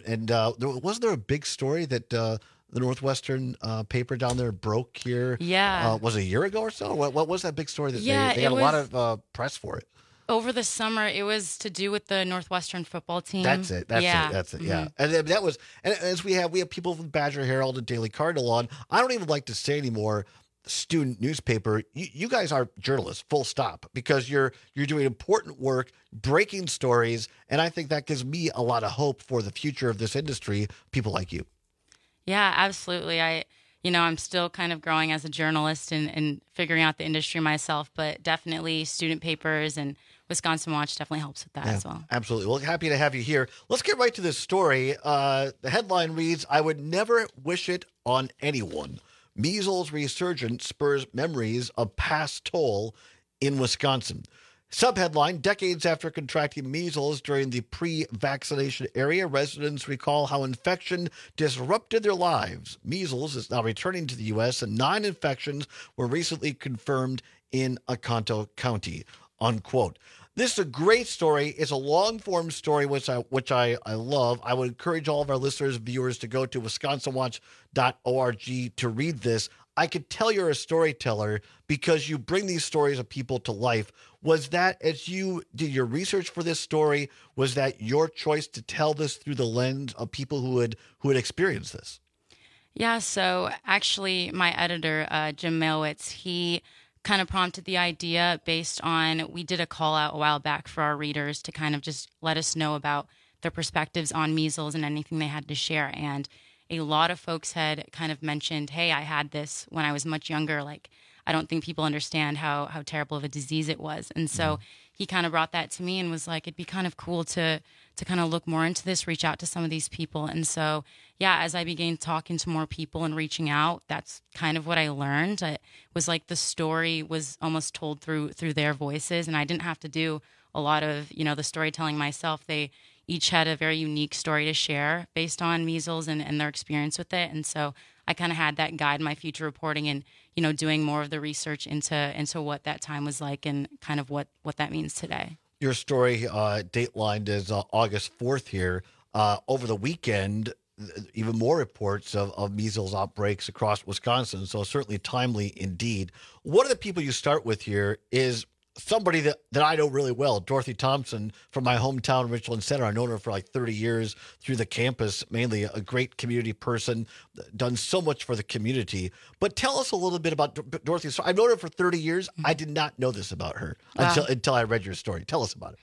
wasn't there a big story that the Northwestern paper down there broke here? Yeah. Was it a year ago or so? What was that big story that they got a lot of press for it? Over the summer, it was to do with the Northwestern football team. That's it. Yeah. And that was, and as we have people from Badger Herald and Daily Cardinal on. I don't even like to say anymore student newspaper. You guys are journalists, full stop, because you're doing important work, breaking stories, and I think that gives me a lot of hope for the future of this industry. People like you. Yeah, absolutely. I'm still kind of growing as a journalist and figuring out the industry myself, but definitely student papers and Wisconsin Watch definitely helps with that as well. Absolutely. Well, happy to have you here. Let's get right to this story. The headline reads, "I would never wish it on anyone. Measles resurgence spurs memories of past toll in Wisconsin." Subheadline, decades after contracting measles during the pre-vaccination era, residents recall how infection disrupted their lives. Measles is now returning to the U.S., and 9 infections were recently confirmed in Oconto County, unquote. This is a great story. It's a long-form story, which I love. I would encourage all of our listeners and viewers to go to wisconsinwatch.org to read this. I could tell you're a storyteller because you bring these stories of people to life. Was that, as you did your research for this story, was that your choice to tell this through the lens of people who had experienced this? Yeah, so actually my editor, Jim Malewitz, he kind of prompted the idea based on, we did a call out a while back for our readers to kind of just let us know about their perspectives on measles and anything they had to share. And a lot of folks had kind of mentioned, hey, I had this when I was much younger. Like, I don't think people understand how terrible of a disease it was. And so he kind of brought that to me and was like, it'd be kind of cool to kind of look more into this, reach out to some of these people. And so, yeah, as I began talking to more people and reaching out, that's kind of what I learned. It was like the story was almost told through their voices, and I didn't have to do a lot of, the storytelling myself. They each had a very unique story to share based on measles and their experience with it. And so I kind of had that guide my future reporting and, doing more of the research into what that time was like and kind of what that means today. Your story dateline is August 4th here. Over the weekend, even more reports of measles outbreaks across Wisconsin, so certainly timely indeed. One of the people you start with here is somebody that I know really well, Dorothy Thompson from my hometown, Richland Center. I've known her for like 30 years through the campus, mainly a great community person, done so much for the community. But tell us a little bit about Dorothy. So I've known her for 30 years. I did not know this about her until I read your story. Tell us about it.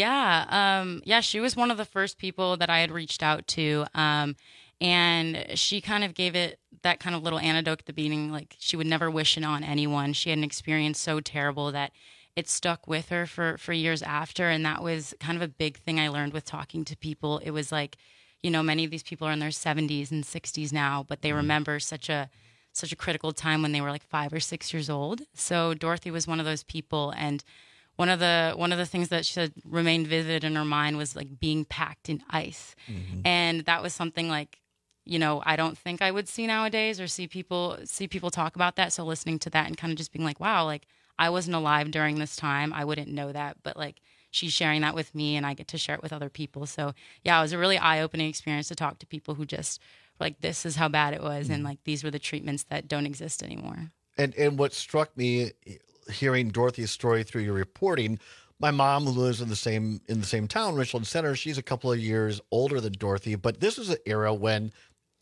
Yeah. She was one of the first people that I had reached out to. And she kind of gave it that kind of little anecdote at the beginning, like she would never wish it on anyone. She had an experience so terrible that it stuck with her for years after. And that was kind of a big thing I learned with talking to people. It was like, many of these people are in their 70s and 60s now, but they remember such a critical time when they were like 5 or 6 years old. So Dorothy was one of those people. And one of the things that she said remained vivid in her mind was like being packed in ice. Mm-hmm. And that was something like, I don't think I would see nowadays or see people talk about that. So listening to that and kind of just being like, wow, like I wasn't alive during this time. I wouldn't know that, but like she's sharing that with me and I get to share it with other people. So yeah, it was a really eye-opening experience to talk to people who just were like, this is how bad it was. Mm-hmm. And like, these were the treatments that don't exist anymore. And what struck me hearing Dorothy's story through your reporting, my mom, who lives in the same town, Richland Center, she's a couple of years older than Dorothy, but this is an era when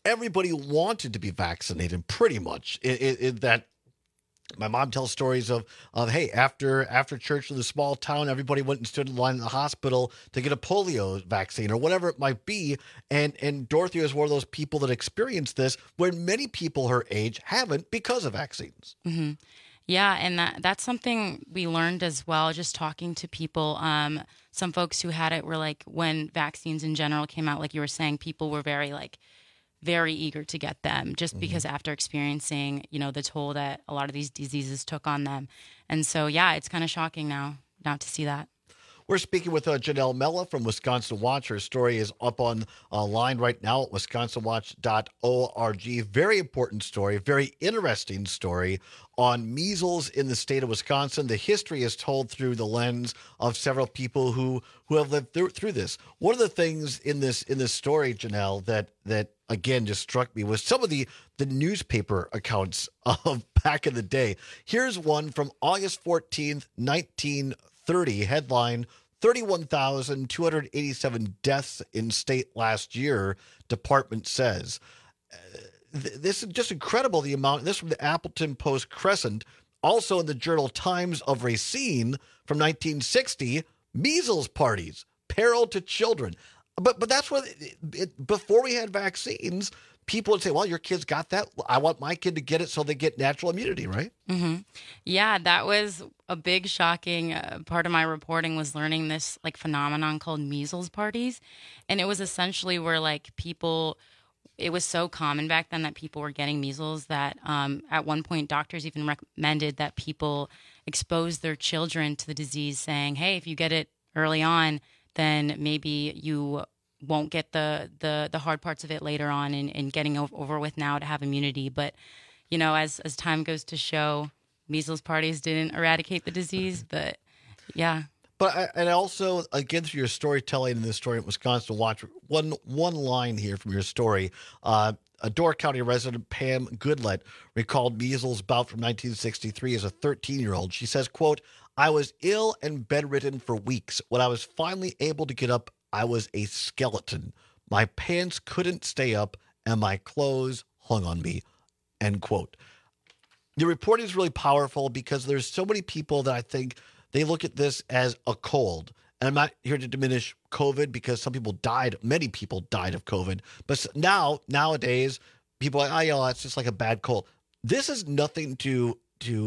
everybody wanted to be vaccinated pretty much. That my mom tells stories of hey, after church in the small town, everybody went and stood in line in the hospital to get a polio vaccine or whatever it might be. And Dorothy is one of those people that experienced this when many people her age haven't because of vaccines. Mm-hmm. Yeah, and that's something we learned as well, just talking to people. Some folks who had it were like, when vaccines in general came out, like you were saying, people were very eager to get them just because after experiencing, the toll that a lot of these diseases took on them. And so, yeah, it's kind of shocking now not to see that. We're speaking with Janelle Mella from Wisconsin Watch. Her story is up online right now at wisconsinwatch.org. Very important story, very interesting story on measles in the state of Wisconsin. The history is told through the lens of several people who have lived through this. One of the things in this story, Janelle, that again just struck me was some of the newspaper accounts of back in the day. Here's one from August 14th, 1930, headline, 31,287 deaths in state last year, department says. This is just incredible, the amount. This from the Appleton Post-Crescent. Also in the Journal Times of Racine from 1960, measles parties, peril to children. But that's what, before we had vaccines, people would say, well, your kid's got that. I want my kid to get it so they get natural immunity, right? Mm-hmm. Yeah, that was a big shocking part of my reporting, was learning this phenomenon called measles parties. And it was essentially where people, it was so common back then that people were getting measles that at one point doctors even recommended that people expose their children to the disease, saying, hey, if you get it early on, then maybe you won't get the hard parts of it later on and getting over with now to have immunity. But, as time goes to show, measles parties didn't eradicate the disease, but yeah. But and also, again, through your storytelling in this story at Wisconsin Watch, one line here from your story, a Door County resident, Pam Goodlett, recalled measles bout from 1963 as a 13-year-old. She says, quote, I was ill and bedridden for weeks. When I was finally able to get up, I was a skeleton. My pants couldn't stay up, and my clothes hung on me, end quote. The reporting is really powerful because there's so many people that I think they look at this as a cold. And I'm not here to diminish COVID because many people died of COVID. But nowadays, people are like, it's just like a bad cold. This is nothing to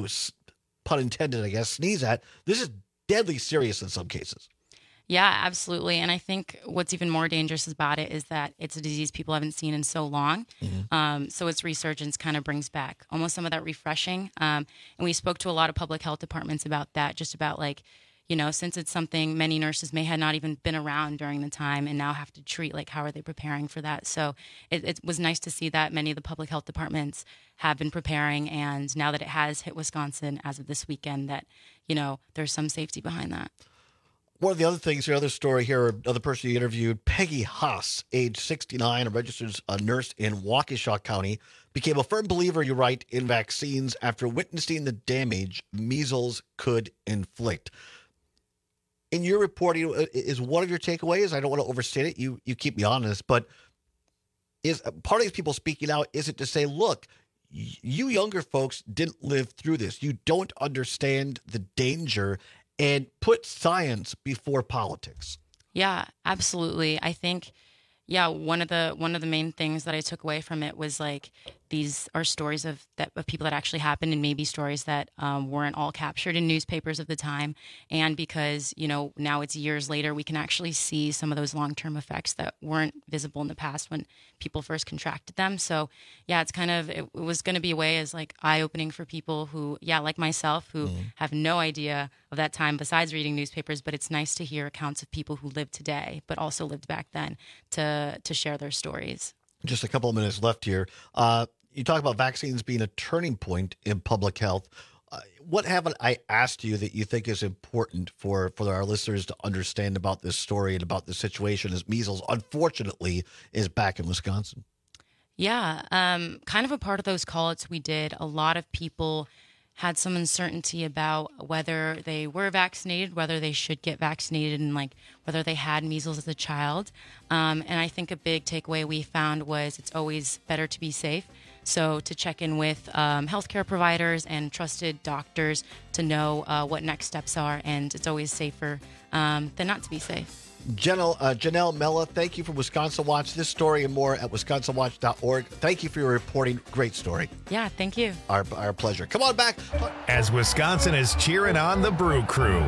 pun intended, I guess, sneeze at. This is deadly serious in some cases. Yeah, absolutely. And I think what's even more dangerous about it is that it's a disease people haven't seen in so long. Mm-hmm. So its resurgence kind of brings back almost some of that refreshing. And we spoke to a lot of public health departments about that, just about since it's something many nurses may have not even been around during the time and now have to treat, how are they preparing for that? So it was nice to see that many of the public health departments have been preparing. And now that it has hit Wisconsin as of this weekend, that, there's some safety behind that. One of the other things, your other story here, another person you interviewed, Peggy Haas, age 69, a registered nurse in Waukesha County, became a firm believer, you write, in vaccines after witnessing the damage measles could inflict. In your reporting, is one of your takeaways, I don't want to overstate it, you keep me honest, but is part of these people speaking out, is it to say, look, you younger folks didn't live through this. You don't understand the danger, and put science before politics. Yeah, absolutely. I think, one of the main things that I took away from it was these are stories of people that actually happened, and maybe stories that weren't all captured in newspapers of the time. And because, now it's years later, we can actually see some of those long-term effects that weren't visible in the past when people first contracted them. So yeah, it was going to be a way as eye-opening for people who, like myself, who have no idea of that time besides reading newspapers, but it's nice to hear accounts of people who live today, but also lived back then to share their stories. Just a couple of minutes left here. You talk about vaccines being a turning point in public health. What haven't I asked you that you think is important for our listeners to understand about this story and about the situation as measles, unfortunately, is back in Wisconsin? Yeah, kind of a part of those call-outs we did, a lot of people had some uncertainty about whether they were vaccinated, whether they should get vaccinated, and like whether they had measles as a child. And I think a big takeaway we found was it's always better to be safe. So to check in with healthcare providers and trusted doctors to know what next steps are, and it's always safer than not to be safe. Janelle Mella, thank you for Wisconsin Watch. This story and more at wisconsinwatch.org. Thank you for your reporting. Great story. Yeah, thank you. Our pleasure. Come on back. As Wisconsin is cheering on the Brew Crew.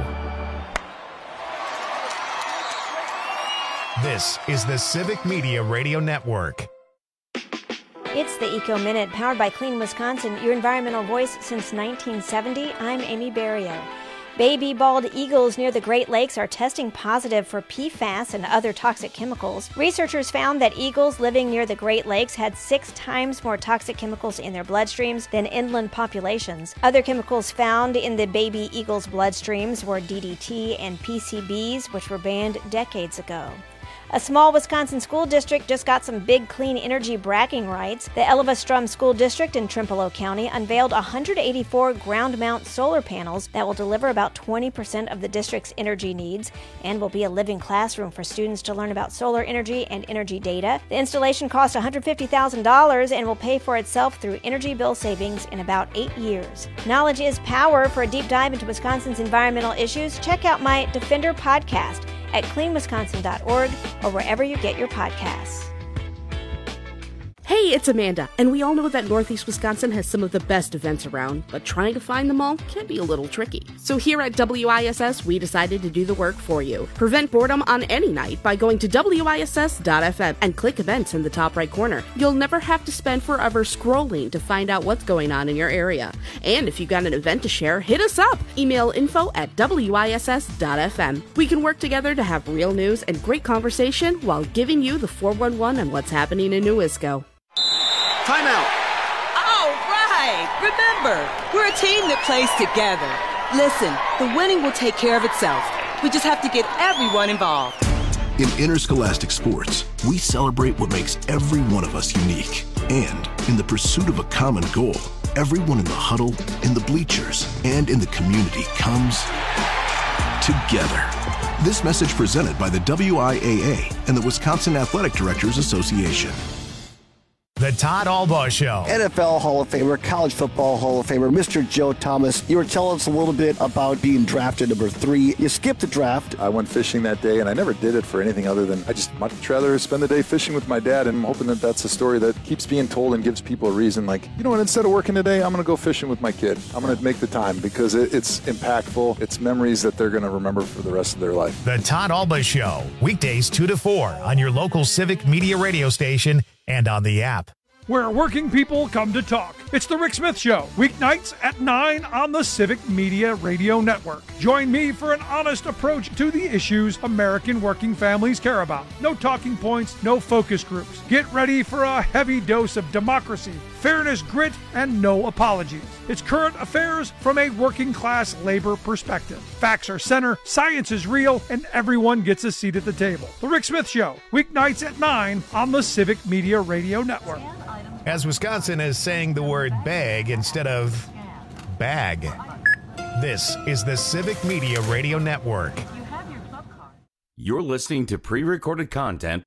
This is the Civic Media Radio Network. It's the Eco Minute, powered by Clean Wisconsin, your environmental voice since 1970. I'm Amy Barrio. Baby bald eagles near the Great Lakes are testing positive for PFAS and other toxic chemicals. Researchers found that eagles living near the Great Lakes had 6 times more toxic chemicals in their bloodstreams than inland populations. Other chemicals found in the baby eagles' bloodstreams were DDT and PCBs, which were banned decades ago. A small Wisconsin school district just got some big clean energy bragging rights. The Elva-Strum School District in Trempealeau County unveiled 184 ground-mount solar panels that will deliver about 20% of the district's energy needs and will be a living classroom for students to learn about solar energy and energy data. The installation cost $150,000 and will pay for itself through energy bill savings in about 8 years. Knowledge is power. For a deep dive into Wisconsin's environmental issues, check out my Defender podcast at cleanwisconsin.org or wherever you get your podcasts. Hey, it's Amanda, and we all know that Northeast Wisconsin has some of the best events around, but trying to find them all can be a little tricky. So here at WISS, we decided to do the work for you. Prevent boredom on any night by going to WISS.FM and click events in the top right corner. You'll never have to spend forever scrolling to find out what's going on in your area. And if you got an event to share, hit us up. Email info@WISS.FM. We can work together to have real news and great conversation while giving you the 411 on what's happening in Newisco. Timeout. All right. Remember, we're a team that plays together. Listen, the winning will take care of itself. We just have to get everyone involved. In interscholastic sports, we celebrate what makes every one of us unique. And in the pursuit of a common goal, everyone in the huddle, in the bleachers, and in the community comes together. This message presented by the WIAA and the Wisconsin Athletic Directors Association. The Todd Albaugh Show. NFL Hall of Famer, College Football Hall of Famer, Mr. Joe Thomas. You were telling us a little bit about being drafted number 3. You skipped the draft. I went fishing that day, and I never did it for anything other than I just much rather spend the day fishing with my dad, and I'm hoping that that's a story that keeps being told and gives people a reason. Like, you know what, instead of working today, I'm going to go fishing with my kid. I'm going to make the time because it's impactful. It's memories that they're going to remember for the rest of their life. The Todd Albaugh Show, weekdays 2 to 4 on your local Civic Media radio station and on the app. Where working people come to talk. It's the Rick Smith Show, weeknights at 9 on the Civic Media Radio Network. Join me for an honest approach to the issues American working families care about. No talking points, no focus groups. Get ready for a heavy dose of democracy, fairness, grit, and no apologies. It's current affairs from a working class labor perspective. Facts are center, science is real, and everyone gets a seat at the table. The Rick Smith Show, weeknights at 9 on the Civic Media Radio Network. As Wisconsin is saying the word bag instead of bag. This is the Civic Media Radio Network. You're listening to pre-recorded content.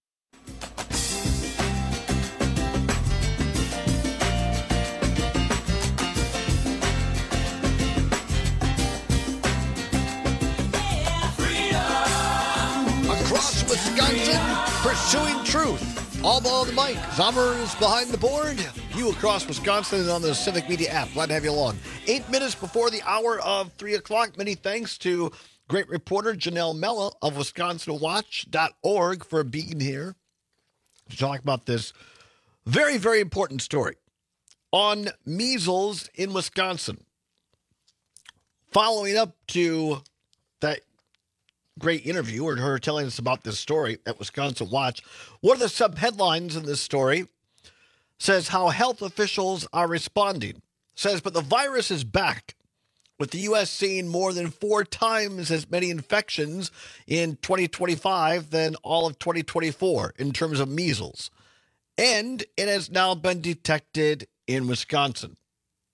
Across Wisconsin, pursuing truth. Albaugh on the mic. Zommer is behind the board. You across Wisconsin and on the Civic Media app. Glad to have you along. 8 minutes before the hour of 3 o'clock. Many thanks to great reporter Janelle Mella of WisconsinWatch.org for being here to talk about this very, very important story on measles in Wisconsin. Following up to that great interview or her telling us about this story at Wisconsin Watch. One of the sub-headlines in this story says how health officials are responding. Says, but the virus is back, with the U.S. seeing more than 4 times as many infections in 2025 than all of 2024 in terms of measles. And it has now been detected in Wisconsin.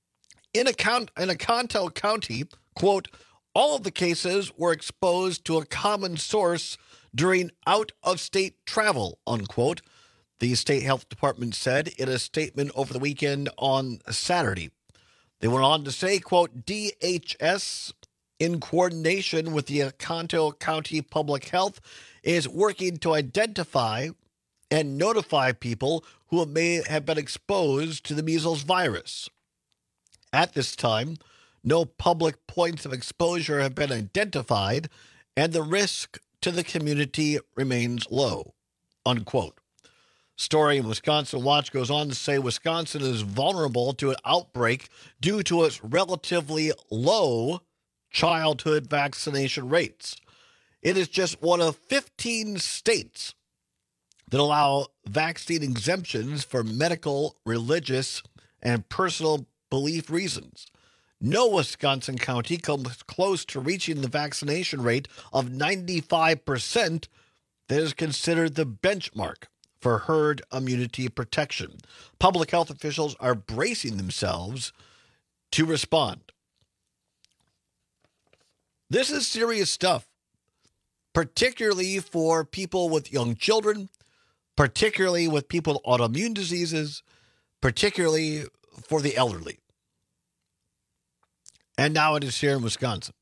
In Oconto County, quote, all of the cases were exposed to a common source during out-of-state travel, unquote, the state health department said in a statement over the weekend on Saturday. They went on to say, quote, DHS, in coordination with the Oconto County Public Health, is working to identify and notify people who may have been exposed to the measles virus. At this time, no public points of exposure have been identified, and the risk to the community remains low, unquote. Story in Wisconsin Watch goes on to say Wisconsin is vulnerable to an outbreak due to its relatively low childhood vaccination rates. It is just one of 15 states that allow vaccine exemptions for medical, religious, and personal belief reasons. No Wisconsin county comes close to reaching the vaccination rate of 95% that is considered the benchmark for herd immunity protection. Public health officials are bracing themselves to respond. This is serious stuff, particularly for people with young children, particularly with people with autoimmune diseases, particularly for the elderly. And now it is here in Wisconsin.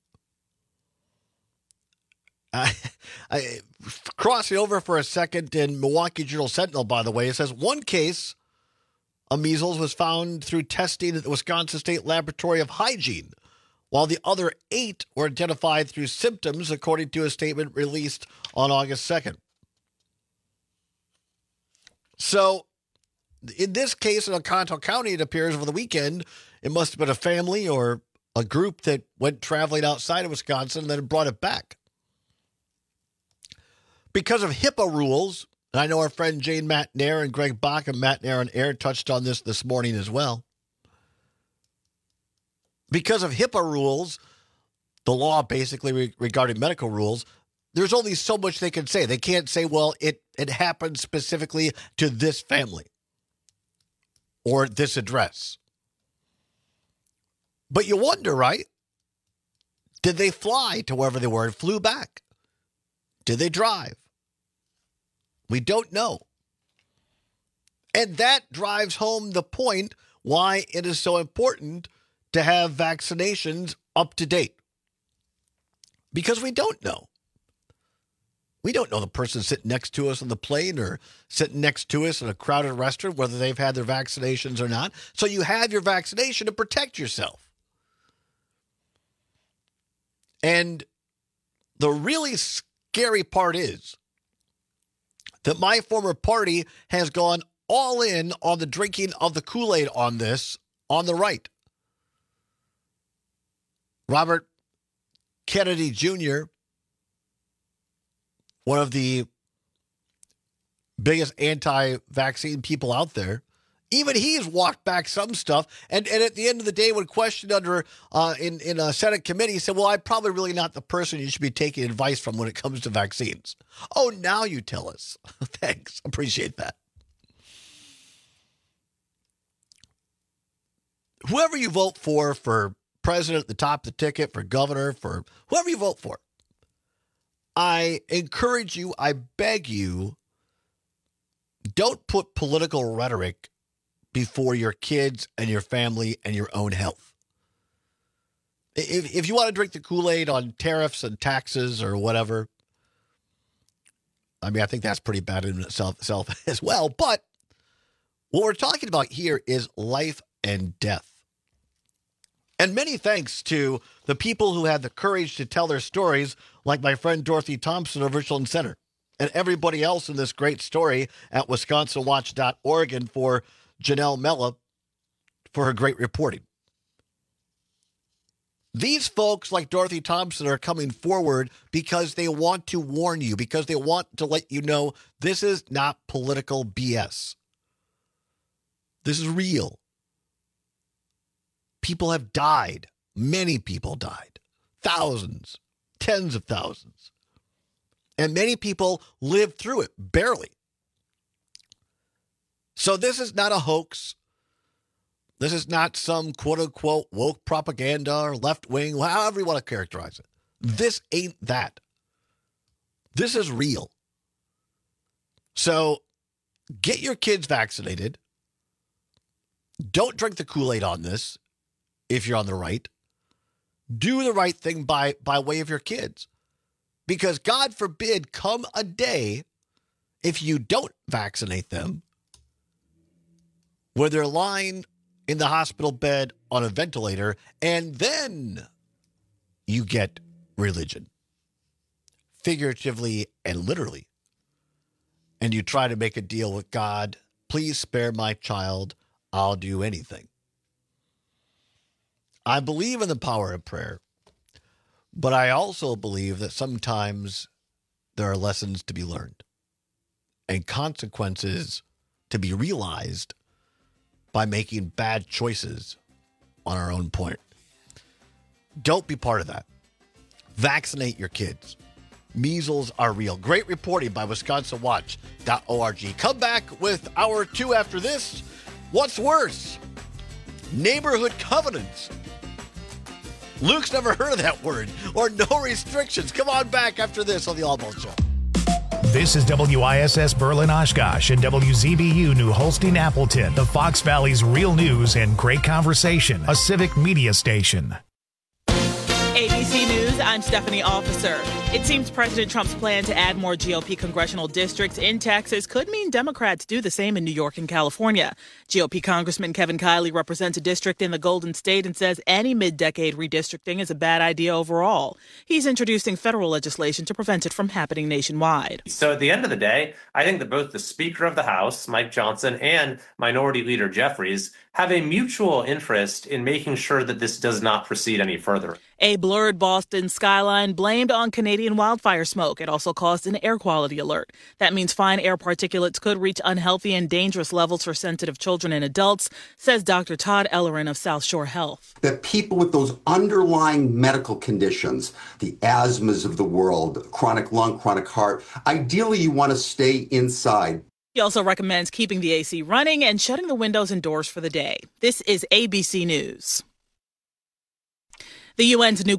Crossing over for a second in Milwaukee Journal-Sentinel, by the way, it says one case of measles was found through testing at the Wisconsin State Laboratory of Hygiene, while the other 8 were identified through symptoms, according to a statement released on August 2nd. So, in this case in Oconto County, it appears over the weekend, it must have been a family or a group that went traveling outside of Wisconsin and then brought it back. Because of HIPAA rules, and I know our friend Jane Matnair and Greg Bach and Matnair on Air touched on this morning as well. Because of HIPAA rules, the law basically regarding medical rules, there's only so much they can say. They can't say, well, it happened specifically to this family or this address. But you wonder, right? Did they fly to wherever they were and flew back? Did they drive? We don't know. And that drives home the point why it is so important to have vaccinations up to date. Because we don't know. We don't know the person sitting next to us on the plane or sitting next to us in a crowded restaurant, whether they've had their vaccinations or not. So you have your vaccination to protect yourself. And the really scary part is that my former party has gone all in on the drinking of the Kool-Aid on this on the right. Robert Kennedy Jr., one of the biggest anti-vaccine people out there, even he's walked back some stuff. And at the end of the day, when questioned in a Senate committee, he said, well, I'm probably really not the person you should be taking advice from when it comes to vaccines. Oh, now you tell us. Thanks. Appreciate that. Whoever you vote for president at the top of the ticket, for governor, for whoever you vote for, I encourage you, I beg you, don't put political rhetoric before your kids and your family and your own health. If you want to drink the Kool-Aid on tariffs and taxes or whatever, I mean, I think that's pretty bad in itself as well. But what we're talking about here is life and death. And many thanks to the people who had the courage to tell their stories, like my friend Dorothy Thompson of Richland Center, and everybody else in this great story at WisconsinWatch.org, and for Janelle Mella for her great reporting. These folks like Dorothy Thompson are coming forward because they want to warn you, because they want to let you know this is not political BS. This is real. People have died. Many people died. Thousands, tens of thousands. And many people lived through it, barely. So this is not a hoax. This is not some quote-unquote woke propaganda or left-wing, however you want to characterize it. This ain't that. This is real. So get your kids vaccinated. Don't drink the Kool-Aid on this if you're on the right. Do the right thing by way of your kids. Because God forbid come a day if you don't vaccinate them where they're lying in the hospital bed on a ventilator and then you get religion. Figuratively and literally. And you try to make a deal with God. Please spare my child. I'll do anything. I believe in the power of prayer, but I also believe that sometimes there are lessons to be learned and consequences to be realized by making bad choices on our own point. Don't be part of that. Vaccinate your kids. Measles are real. Great reporting by WisconsinWatch.org. Come back with hour 2 after this. What's worse? Neighborhood covenants. Luke's never heard of that word. Or no restrictions. Come on back after this on the All Ball Show. This is WISS Berlin Oshkosh and WZBU New Holstein Appleton, the Fox Valley's real news and great conversation, a civic media station. ABC News, I'm Stephanie Officer. It seems President Trump's plan to add more GOP congressional districts in Texas could mean Democrats do the same in New York and California. GOP Congressman Kevin Kiley represents a district in the Golden State and says any mid-decade redistricting is a bad idea overall. He's introducing federal legislation to prevent it from happening nationwide. So at the end of the day, I think that both the Speaker of the House, Mike Johnson, and Minority Leader Jeffries have a mutual interest in making sure that this does not proceed any further. A blurred Boston skyline blamed on Canadian wildfire smoke. It also caused an air quality alert. That means fine air particulates could reach unhealthy and dangerous levels for sensitive children and adults, says Dr. Todd Ellerin of South Shore Health. That people with those underlying medical conditions, the asthmas of the world, chronic lung, chronic heart, ideally you want to stay inside. He also recommends keeping the AC running and shutting the windows and doors for the day. This is ABC News. The UN's new